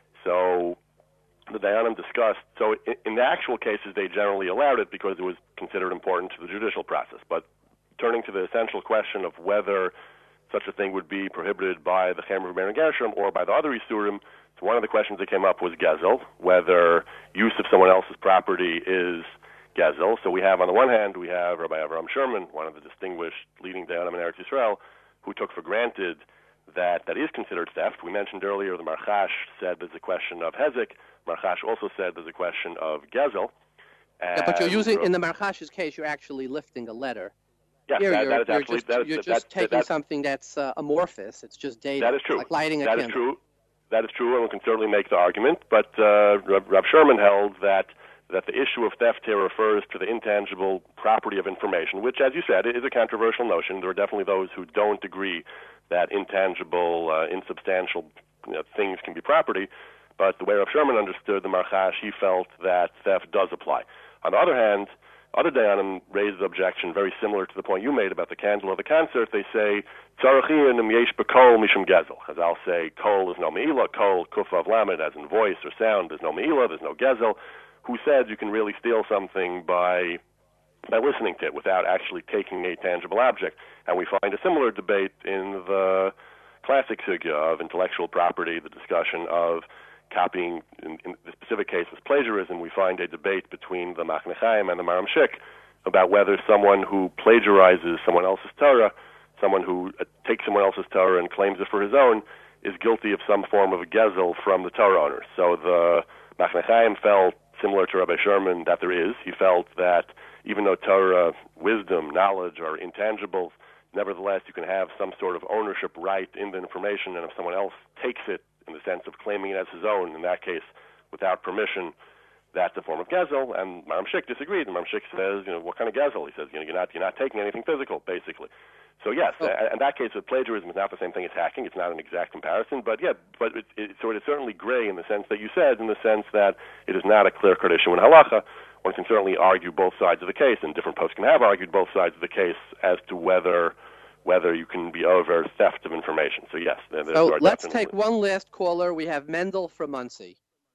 So, the Dayanim discussed, so in, in the actual cases, they generally allowed it because it was considered important to the judicial process. But turning to the essential question of whether such a thing would be prohibited by the Chemer of Bnei Gershom or by the other Isurim, so one of the questions that came up was Gezel, whether use of someone else's property is Gezel. So we have, on the one hand, we have Rabbi Avraham Sherman, one of the distinguished leading Dayanim in Eretz Yisrael, who took for granted that that is considered theft. We mentioned earlier the Marchash said there's a question of Hezek. Marchash also said there's a question of Gezel. Yeah, but you're using, in the Marchash's case, you're actually lifting a letter. Yes, Here, that, you're, that is you're absolutely, just, that is, you're that, just that, taking that, something that's uh, amorphous. It's just data. That is true. Like lighting a that candle. Is true. That is true, and we can certainly make the argument. But uh, Rav Sherman held that that the issue of theft here refers to the intangible property of information, which, as you said, is a controversial notion. There are definitely those who don't agree that intangible, uh, insubstantial you know, things can be property. But the way Rav Sherman understood the Marchash, he felt that theft does apply. On the other hand, other Dayanim raised the objection very similar to the point you made about the candle of the concert. They say, Tzarachiyanim yesh b'kol mishum gezel. Chazal say, kol is no me'ilah, kol, kufav lamed, as in voice or sound, there's no me'ilah, there's no gezel. Who said you can really steal something by by listening to it without actually taking a tangible object? And we find a similar debate in the classic sugya of intellectual property, the discussion of copying, in, in the specific case is plagiarism. We find a debate between the Machne Chaim and the Maram Shik about whether someone who plagiarizes someone else's Torah, someone who uh, takes someone else's Torah and claims it for his own, is guilty of some form of a gezel from the Torah owner. So the Machne Chaim felt, similar to Rabbi Sherman, that there is. He felt that even though Torah, wisdom, knowledge are intangibles, nevertheless you can have some sort of ownership right in the information, and if someone else takes it in the sense of claiming it as his own, in that case, without permission, that's a form of gezel. And Maram Shik disagreed. And Maram Shik says, you know, what kind of gezel? He says, you know, you're not, you're not taking anything physical, basically. So yes, oh. in that case, with plagiarism is not the same thing as hacking. It's not an exact comparison, but yeah, but it, it, so it is certainly gray in the sense that you said, in the sense that it is not a clear-cut issue in halacha. One can certainly argue both sides of the case, and different poskim have argued both sides of the case as to whether whether you can be over theft of information. So yes, there, there so are let's definitely... take one last caller. We have Mendel from Muncie.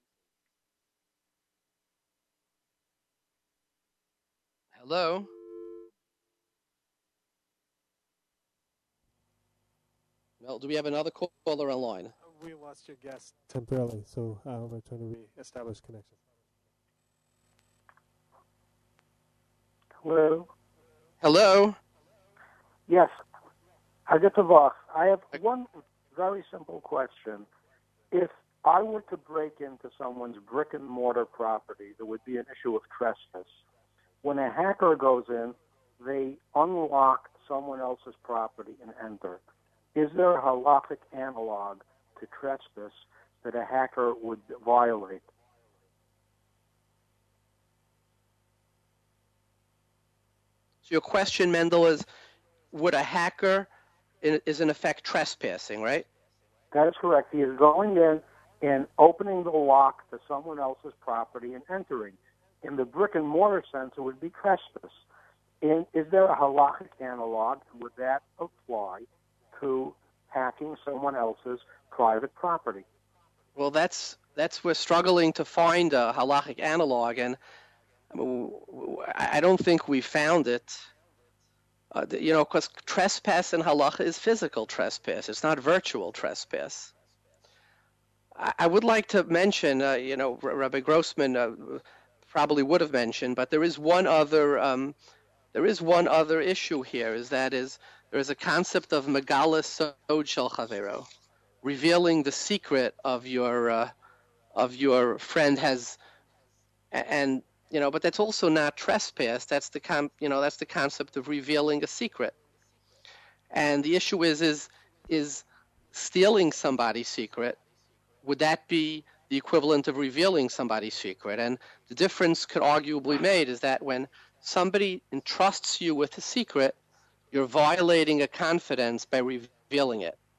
Hello. Well, do we have another caller online? We lost your guest temporarily, so uh, we're trying to re-establish connection. Hello. Hello. Yes. I get to Vach. I have one very simple question. If I were to break into someone's brick and mortar property, there would be an issue of trespass. When a hacker goes in, they unlock someone else's property and enter. Is there a halachic analog to trespass that a hacker would violate? So your question, Mendel, is would a hacker in, is in effect trespassing, right? That is correct. He is going in and opening the lock to someone else's property and entering. In the brick and mortar sense, it would be trespass. And is there a halachic analog? Would that apply to hacking someone else's private property? Well, that's that's we're struggling to find a halachic analog, and I, mean, I don't think we found it. Uh, you know, because trespass in halacha is physical trespass. It's not virtual trespass. I, I would like to mention, uh, you know, Rabbi Grossman uh, probably would have mentioned, but there is one other. Um, there is one other issue here. Is that is there is a concept of megalas sod shel chavero, revealing the secret of your uh, of your friend has, and you know, but that's also not trespass. That's the com- you know that's the concept of revealing a secret. And the issue is is is stealing somebody's secret. Would that be the equivalent of revealing somebody's secret? And the difference could arguably be made is that when somebody entrusts you with a secret, you're violating a confidence by revealing it.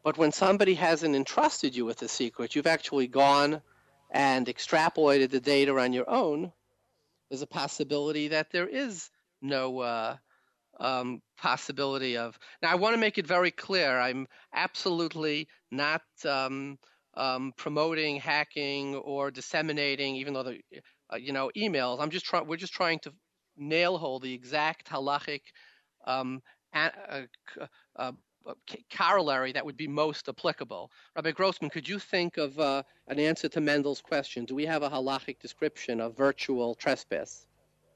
But when somebody hasn't entrusted you with a secret, you've actually gone and extrapolated the data on your own, there's a possibility that there is no uh, um, possibility of. Now, I want to make it very clear. I'm absolutely not um, um, promoting hacking or disseminating, even though the uh, you know emails. I'm just trying. We're just trying to nail hole the exact halachic um, a, uh, uh, corollary that would be most applicable. Rabbi Grossman, could you think of uh, an answer to Mendel's question? Do we have a halachic description of virtual trespass?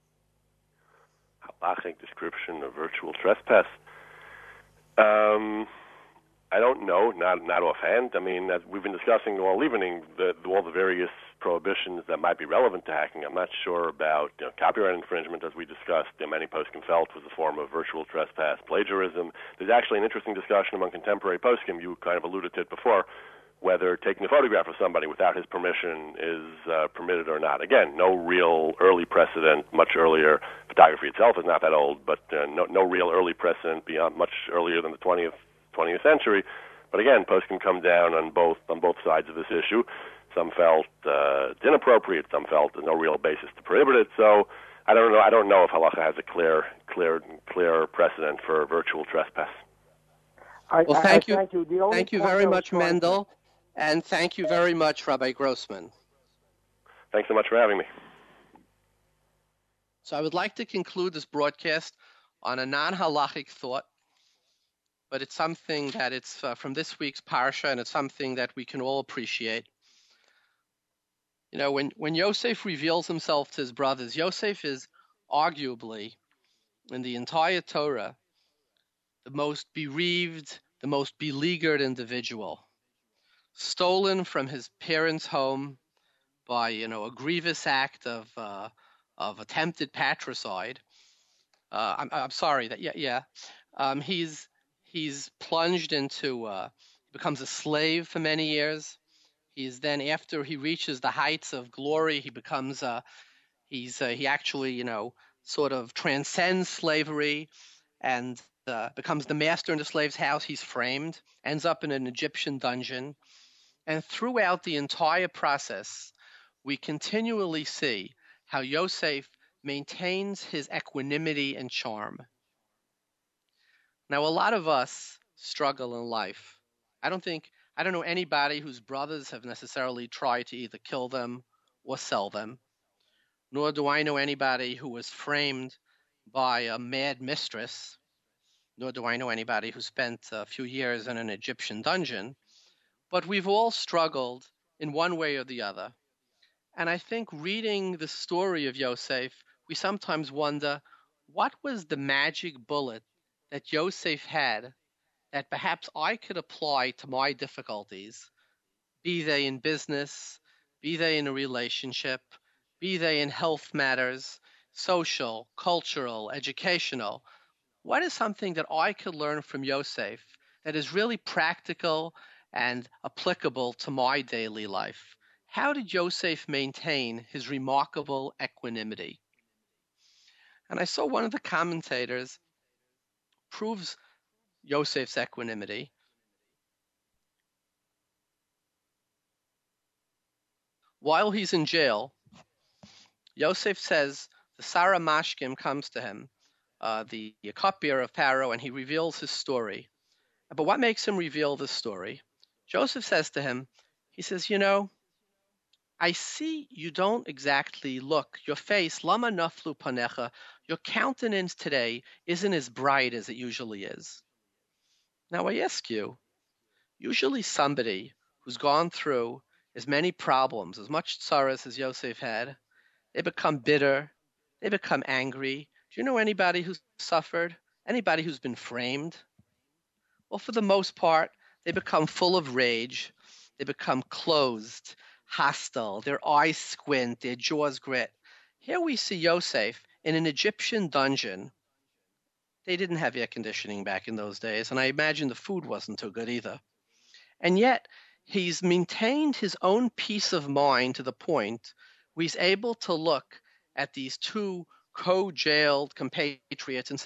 Halachic description of virtual trespass? Um, I don't know, not not offhand. I mean, as we've been discussing all evening, the, all the various prohibitions that might be relevant to hacking. I'm not sure about you know, copyright infringement, as we discussed. You know, many poskim felt was a form of virtual trespass, plagiarism. There's actually an interesting discussion among contemporary poskim. You kind of alluded to it before, whether taking a photograph of somebody without his permission is uh, permitted or not. Again, no real early precedent. Much earlier, photography itself is not that old, but uh, no, no real early precedent beyond much earlier than the twentieth century. But again, poskim come down on both on both sides of this issue. Some felt uh, it's inappropriate. Some felt there's no real basis to prohibit it. So I don't know. I don't know if halacha has a clear, clear, clear precedent for virtual trespass. I, well, thank I, you, thank you, thank you very much, Mendel, and thank you very much, Rabbi Grossman. Thanks so much for having me. So I would like to conclude this broadcast on a non-halachic thought, but it's something that it's uh, from this week's parsha, and it's something that we can all appreciate. You know, when, when Yosef reveals himself to his brothers, Yosef is arguably, in the entire Torah, the most bereaved, the most beleaguered individual. Stolen from his parents' home by, you know, a grievous act of uh, of attempted patricide. Uh, I'm, I'm sorry that, yeah, yeah. Um, he's he's plunged into, uh, becomes a slave for many years. He's then, after he reaches the heights of glory, he becomes, uh, he's, uh, he actually, you know, sort of transcends slavery and uh, becomes the master in the slave's house. He's framed, ends up in an Egyptian dungeon. And throughout the entire process, we continually see how Yosef maintains his equanimity and charm. Now, a lot of us struggle in life. I don't think I don't know anybody whose brothers have necessarily tried to either kill them or sell them, nor do I know anybody who was framed by a mad mistress, nor do I know anybody who spent a few years in an Egyptian dungeon, but we've all struggled in one way or the other. And I think reading the story of Yosef, we sometimes wonder, what was the magic bullet that Yosef had that perhaps I could apply to my difficulties, be they in business, be they in a relationship, be they in health matters, social, cultural, educational. What is something that I could learn from Yosef that is really practical and applicable to my daily life? How did Yosef maintain his remarkable equanimity? And I saw one of the commentators proves Yosef's equanimity. While he's in jail, Yosef says the Sarah Mashkim comes to him, uh, the cupbearer of Pharaoh, and he reveals his story. But what makes him reveal this story? Joseph says to him, he says, you know, I see you don't exactly look, your face, lama naflu panecha, your countenance today isn't as bright as it usually is. Now I ask you, usually somebody who's gone through as many problems, as much tsaras as Yosef had, they become bitter, they become angry. Do you know anybody who's suffered? Anybody who's been framed? Well, for the most part, they become full of rage, they become closed, hostile, their eyes squint, their jaws grit. Here we see Yosef in an Egyptian dungeon. They didn't have air conditioning back in those days, and I imagine the food wasn't too good either. And yet, he's maintained his own peace of mind to the point where he's able to look at these two co-jailed compatriots and say,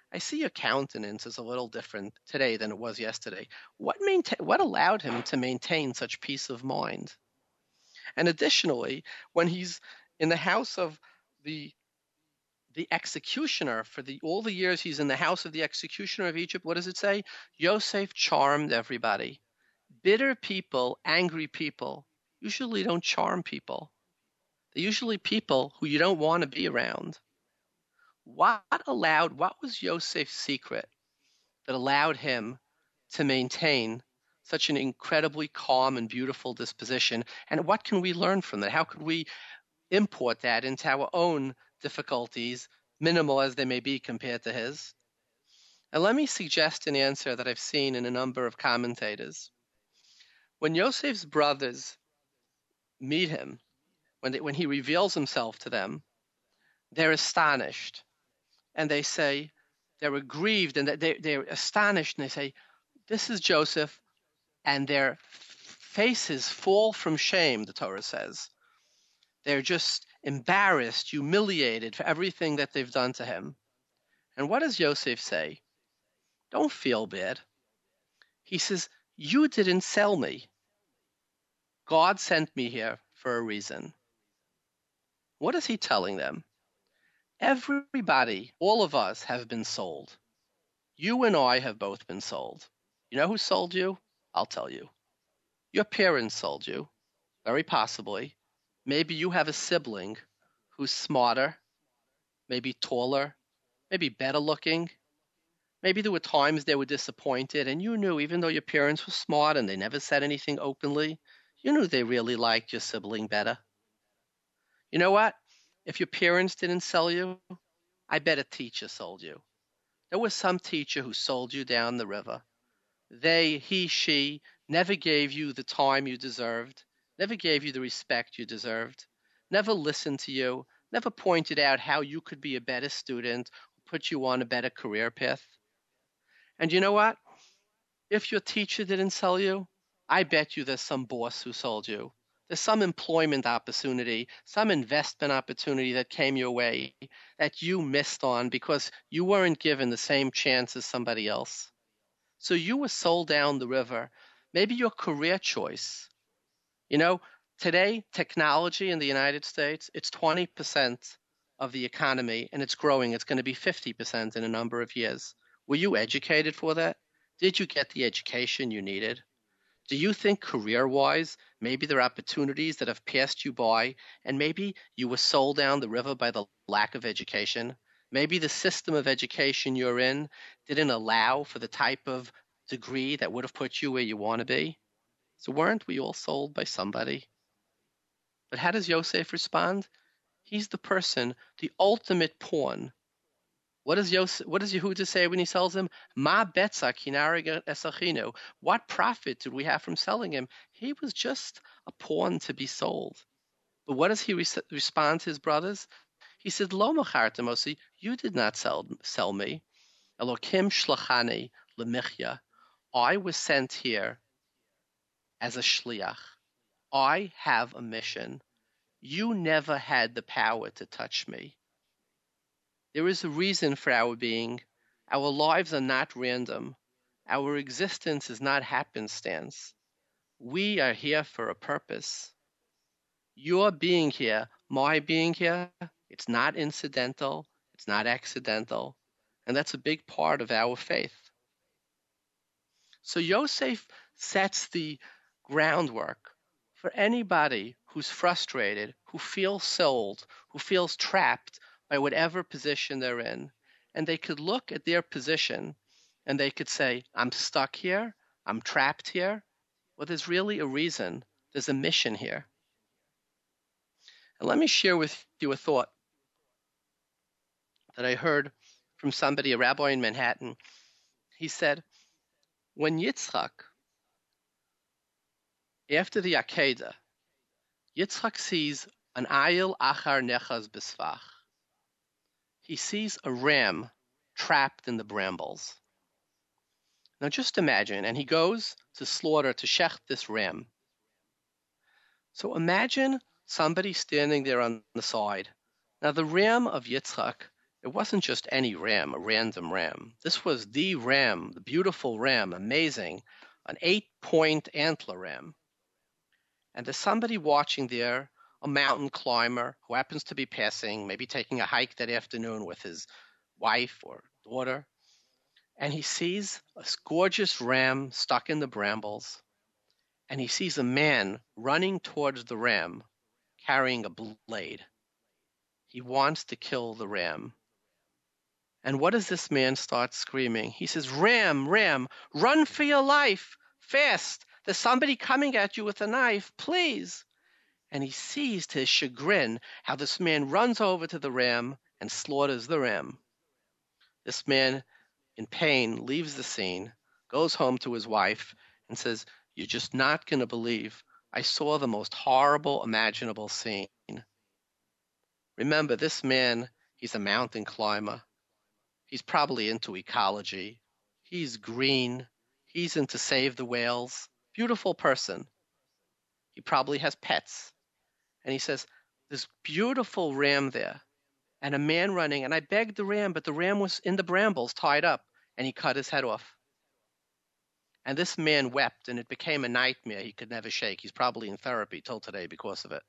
I see your countenance is a little different today than it was yesterday. What maintain, what allowed him to maintain such peace of mind? And additionally, when he's in the house of the the executioner for the all the years he's in the house of the executioner of Egypt, what does it say? Yosef charmed everybody. Bitter people, angry people, usually don't charm people. They're usually people who you don't want to be around. What allowed, what was Yosef's secret that allowed him to maintain such an incredibly calm and beautiful disposition? And what can we learn from that? How could we import that into our own difficulties, minimal as they may be compared to his? And let me suggest an answer that I've seen in a number of commentators. When Yosef's brothers meet him, when, they, when he reveals himself to them, they're astonished. And they say, they're aggrieved, and they, they're astonished, and they say, this is Joseph, and their faces fall from shame, the Torah says. They're just embarrassed, humiliated for everything that they've done to him. And what does Yosef say? Don't feel bad. He says, you didn't sell me. God sent me here for a reason. What is he telling them? Everybody, all of us have been sold. You and I have both been sold. You know who sold you? I'll tell you. Your parents sold you, very possibly. Maybe you have a sibling who's smarter, maybe taller, maybe better looking. Maybe there were times they were disappointed, and you knew, even though your parents were smart and they never said anything openly, you knew they really liked your sibling better. You know what? If your parents didn't sell you, I bet a teacher sold you. There was some teacher who sold you down the river. They, he, she, never gave you the time you deserved, never gave you the respect you deserved, never listened to you, never pointed out how you could be a better student, put you on a better career path. And you know what? If your teacher didn't sell you, I bet you there's some boss who sold you. There's some employment opportunity, some investment opportunity that came your way that you missed on because you weren't given the same chance as somebody else. So you were sold down the river. Maybe your career choice. You know, today, technology in the United States, it's twenty percent of the economy, and it's growing. It's going to be fifty percent in a number of years. Were you educated for that? Did you get the education you needed? Do you think career-wise, maybe there are opportunities that have passed you by, and maybe you were sold down the river by the lack of education? Maybe the system of education you're in didn't allow for the type of degree that would have put you where you want to be. So weren't we all sold by somebody? But how does Yosef respond? He's the person, the ultimate pawn. What does Yosef, what does Yehuda say when he sells him? Ma betza kinara esachinu. What profit did we have from selling him? He was just a pawn to be sold. But what does he re- respond to his brothers? He said, Lo machartem osi, you did not sell, sell me. Elokim shlachani lemichya. I was sent here as a shliach. I have a mission. You never had the power to touch me. There is a reason for our being. Our lives are not random. Our existence is not happenstance. We are here for a purpose. Your being here, my being here, it's not incidental, it's not accidental, and that's a big part of our faith. So Yosef sets the groundwork for anybody who's frustrated, who feels sold, who feels trapped by whatever position they're in. And they could look at their position and they could say, I'm stuck here, I'm trapped here. Well, there's really a reason. There's a mission here. And let me share with you a thought that I heard from somebody, a rabbi in Manhattan. He said, when Yitzchak, after the Akedah, Yitzchak sees an ayil achar nechaz b'svach. He sees a ram trapped in the brambles. Now just imagine, and he goes to slaughter, to shech this ram. So imagine somebody standing there on the side. Now the ram of Yitzchak, it wasn't just any ram, a random ram. This was the ram, the beautiful ram, amazing, an eight-point antler ram. And there's somebody watching there, a mountain climber who happens to be passing, maybe taking a hike that afternoon with his wife or daughter, and he sees a gorgeous ram stuck in the brambles, and he sees a man running towards the ram carrying a blade. He wants to kill the ram. And what does this man start screaming? He says, "Ram, ram, run for your life, fast. There's somebody coming at you with a knife, please." And he sees to his chagrin how this man runs over to the ram and slaughters the ram. This man, in pain, leaves the scene, goes home to his wife, and says, "You're just not going to believe. I saw the most horrible imaginable scene." Remember, this man, he's a mountain climber. He's probably into ecology. He's green. He's into Save the Whales. Beautiful person. He probably has pets. And he says, "This beautiful ram there, and a man running, and I begged the ram, but the ram was in the brambles tied up, and he cut his head off." And this man wept, and it became a nightmare he could never shake. He's probably in therapy till today because of it.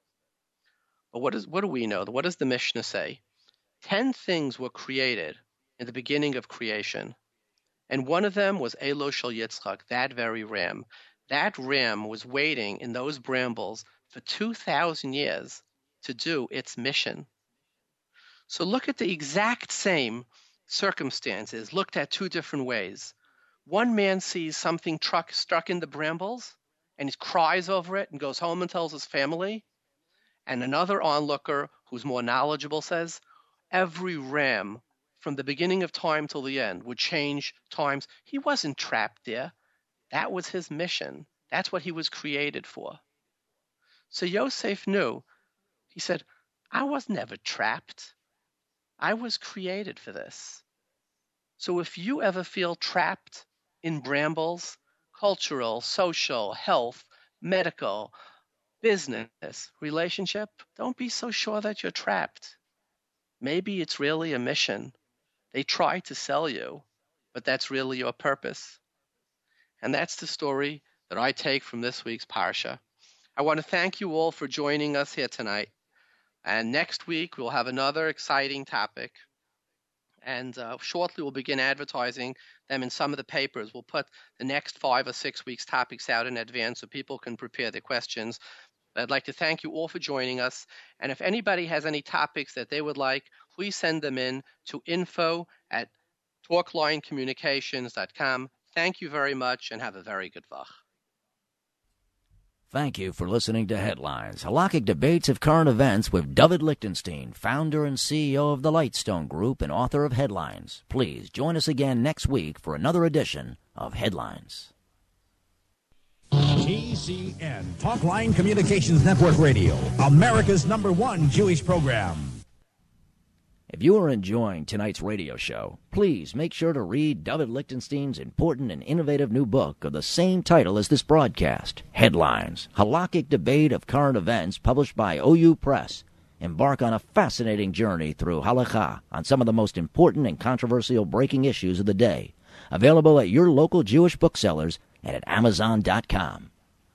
But what, is, what do we know? What does the Mishnah say? Ten things were created in the beginning of creation, and one of them was Elo Shel Yitzchak, that very ram. That ram was waiting in those brambles for two thousand years to do its mission. So look at the exact same circumstances, looked at two different ways. One man sees something truck stuck in the brambles, and he cries over it and goes home and tells his family. And another onlooker, who's more knowledgeable, says, every ram from the beginning of time till the end would change times. He wasn't trapped there. That was his mission. That's what he was created for. So Yosef knew. He said, I was never trapped. I was created for this. So if you ever feel trapped in brambles, cultural, social, health, medical, business, relationship, don't be so sure that you're trapped. Maybe it's really a mission. They try to sell you, but that's really your purpose. And that's the story that I take from this week's Parsha. I want to thank you all for joining us here tonight. And next week, we'll have another exciting topic. And uh, shortly, we'll begin advertising them in some of the papers. We'll put the next five or six weeks' topics out in advance so people can prepare their questions. I'd like to thank you all for joining us. And if anybody has any topics that they would like, please send them in to info at talkline communications dot com. Thank you very much, and have a very good Vach. Thank you for listening to Headlines, halakhic debates of current events with David Lichtenstein, founder and C E O of the Lightstone Group and author of Headlines. Please join us again next week for another edition of Headlines. T C N, Talkline Communications Network Radio, America's number one Jewish program. If you are enjoying tonight's radio show, please make sure to read David Lichtenstein's important and innovative new book of the same title as this broadcast, Headlines, halakhic debate of current events, published by O U Press. Embark on a fascinating journey through halakha on some of the most important and controversial breaking issues of the day. Available at your local Jewish booksellers and at amazon dot com.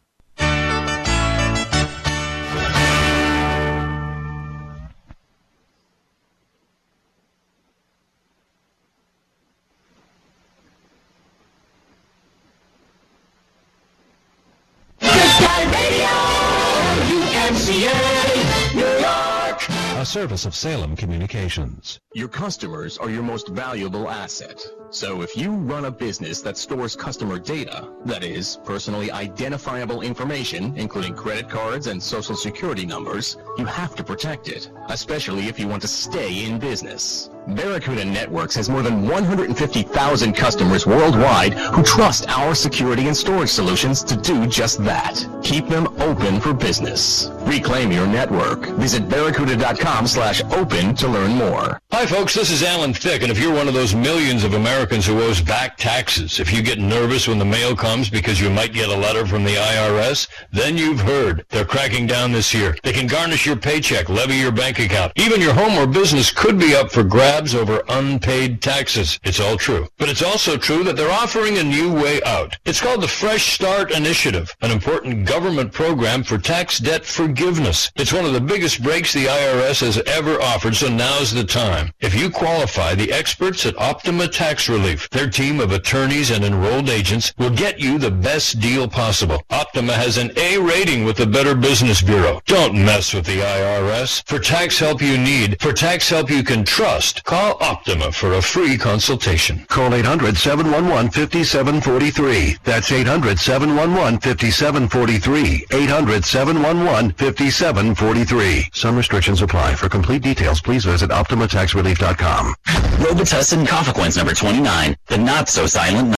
A service of Salem Communications. Your customers are your most valuable asset. So if you run a business that stores customer data, that is, personally identifiable information, including credit cards and social security numbers, you have to protect it, especially if you want to stay in business. Barracuda Networks has more than one hundred fifty thousand customers worldwide who trust our security and storage solutions to do just that. Keep them open for business. Reclaim your network. Visit barracuda dot com slash open to learn more. Hi folks, this is Alan Thicke, and if you're one of those millions of Americans who owes back taxes, if you get nervous when the mail comes because you might get a letter from the I R S, then you've heard. They're cracking down this year. They can garnish your paycheck, levy your bank account. Even your home or business could be up for grabs tabs over unpaid taxes. It's all true. But it's also true that they're offering a new way out. It's called the Fresh Start Initiative, an important government program for tax debt forgiveness. It's one of the biggest breaks the I R S has ever offered, so now's the time. If you qualify, the experts at Optima Tax Relief, their team of attorneys and enrolled agents, will get you the best deal possible. Optima has an A rating with the Better Business Bureau. Don't mess with the I R S. For tax help you need, for tax help you can trust, call Optima for a free consultation. Call eight hundred, seven one one, five seven four three. That's eight hundred, seven one one, five seven four three. eight hundred, seven one one, five seven four three. Some restrictions apply. For complete details, please visit Optima Tax Relief dot com. Robitussin Cofequin's number twenty-nine, the not-so-silent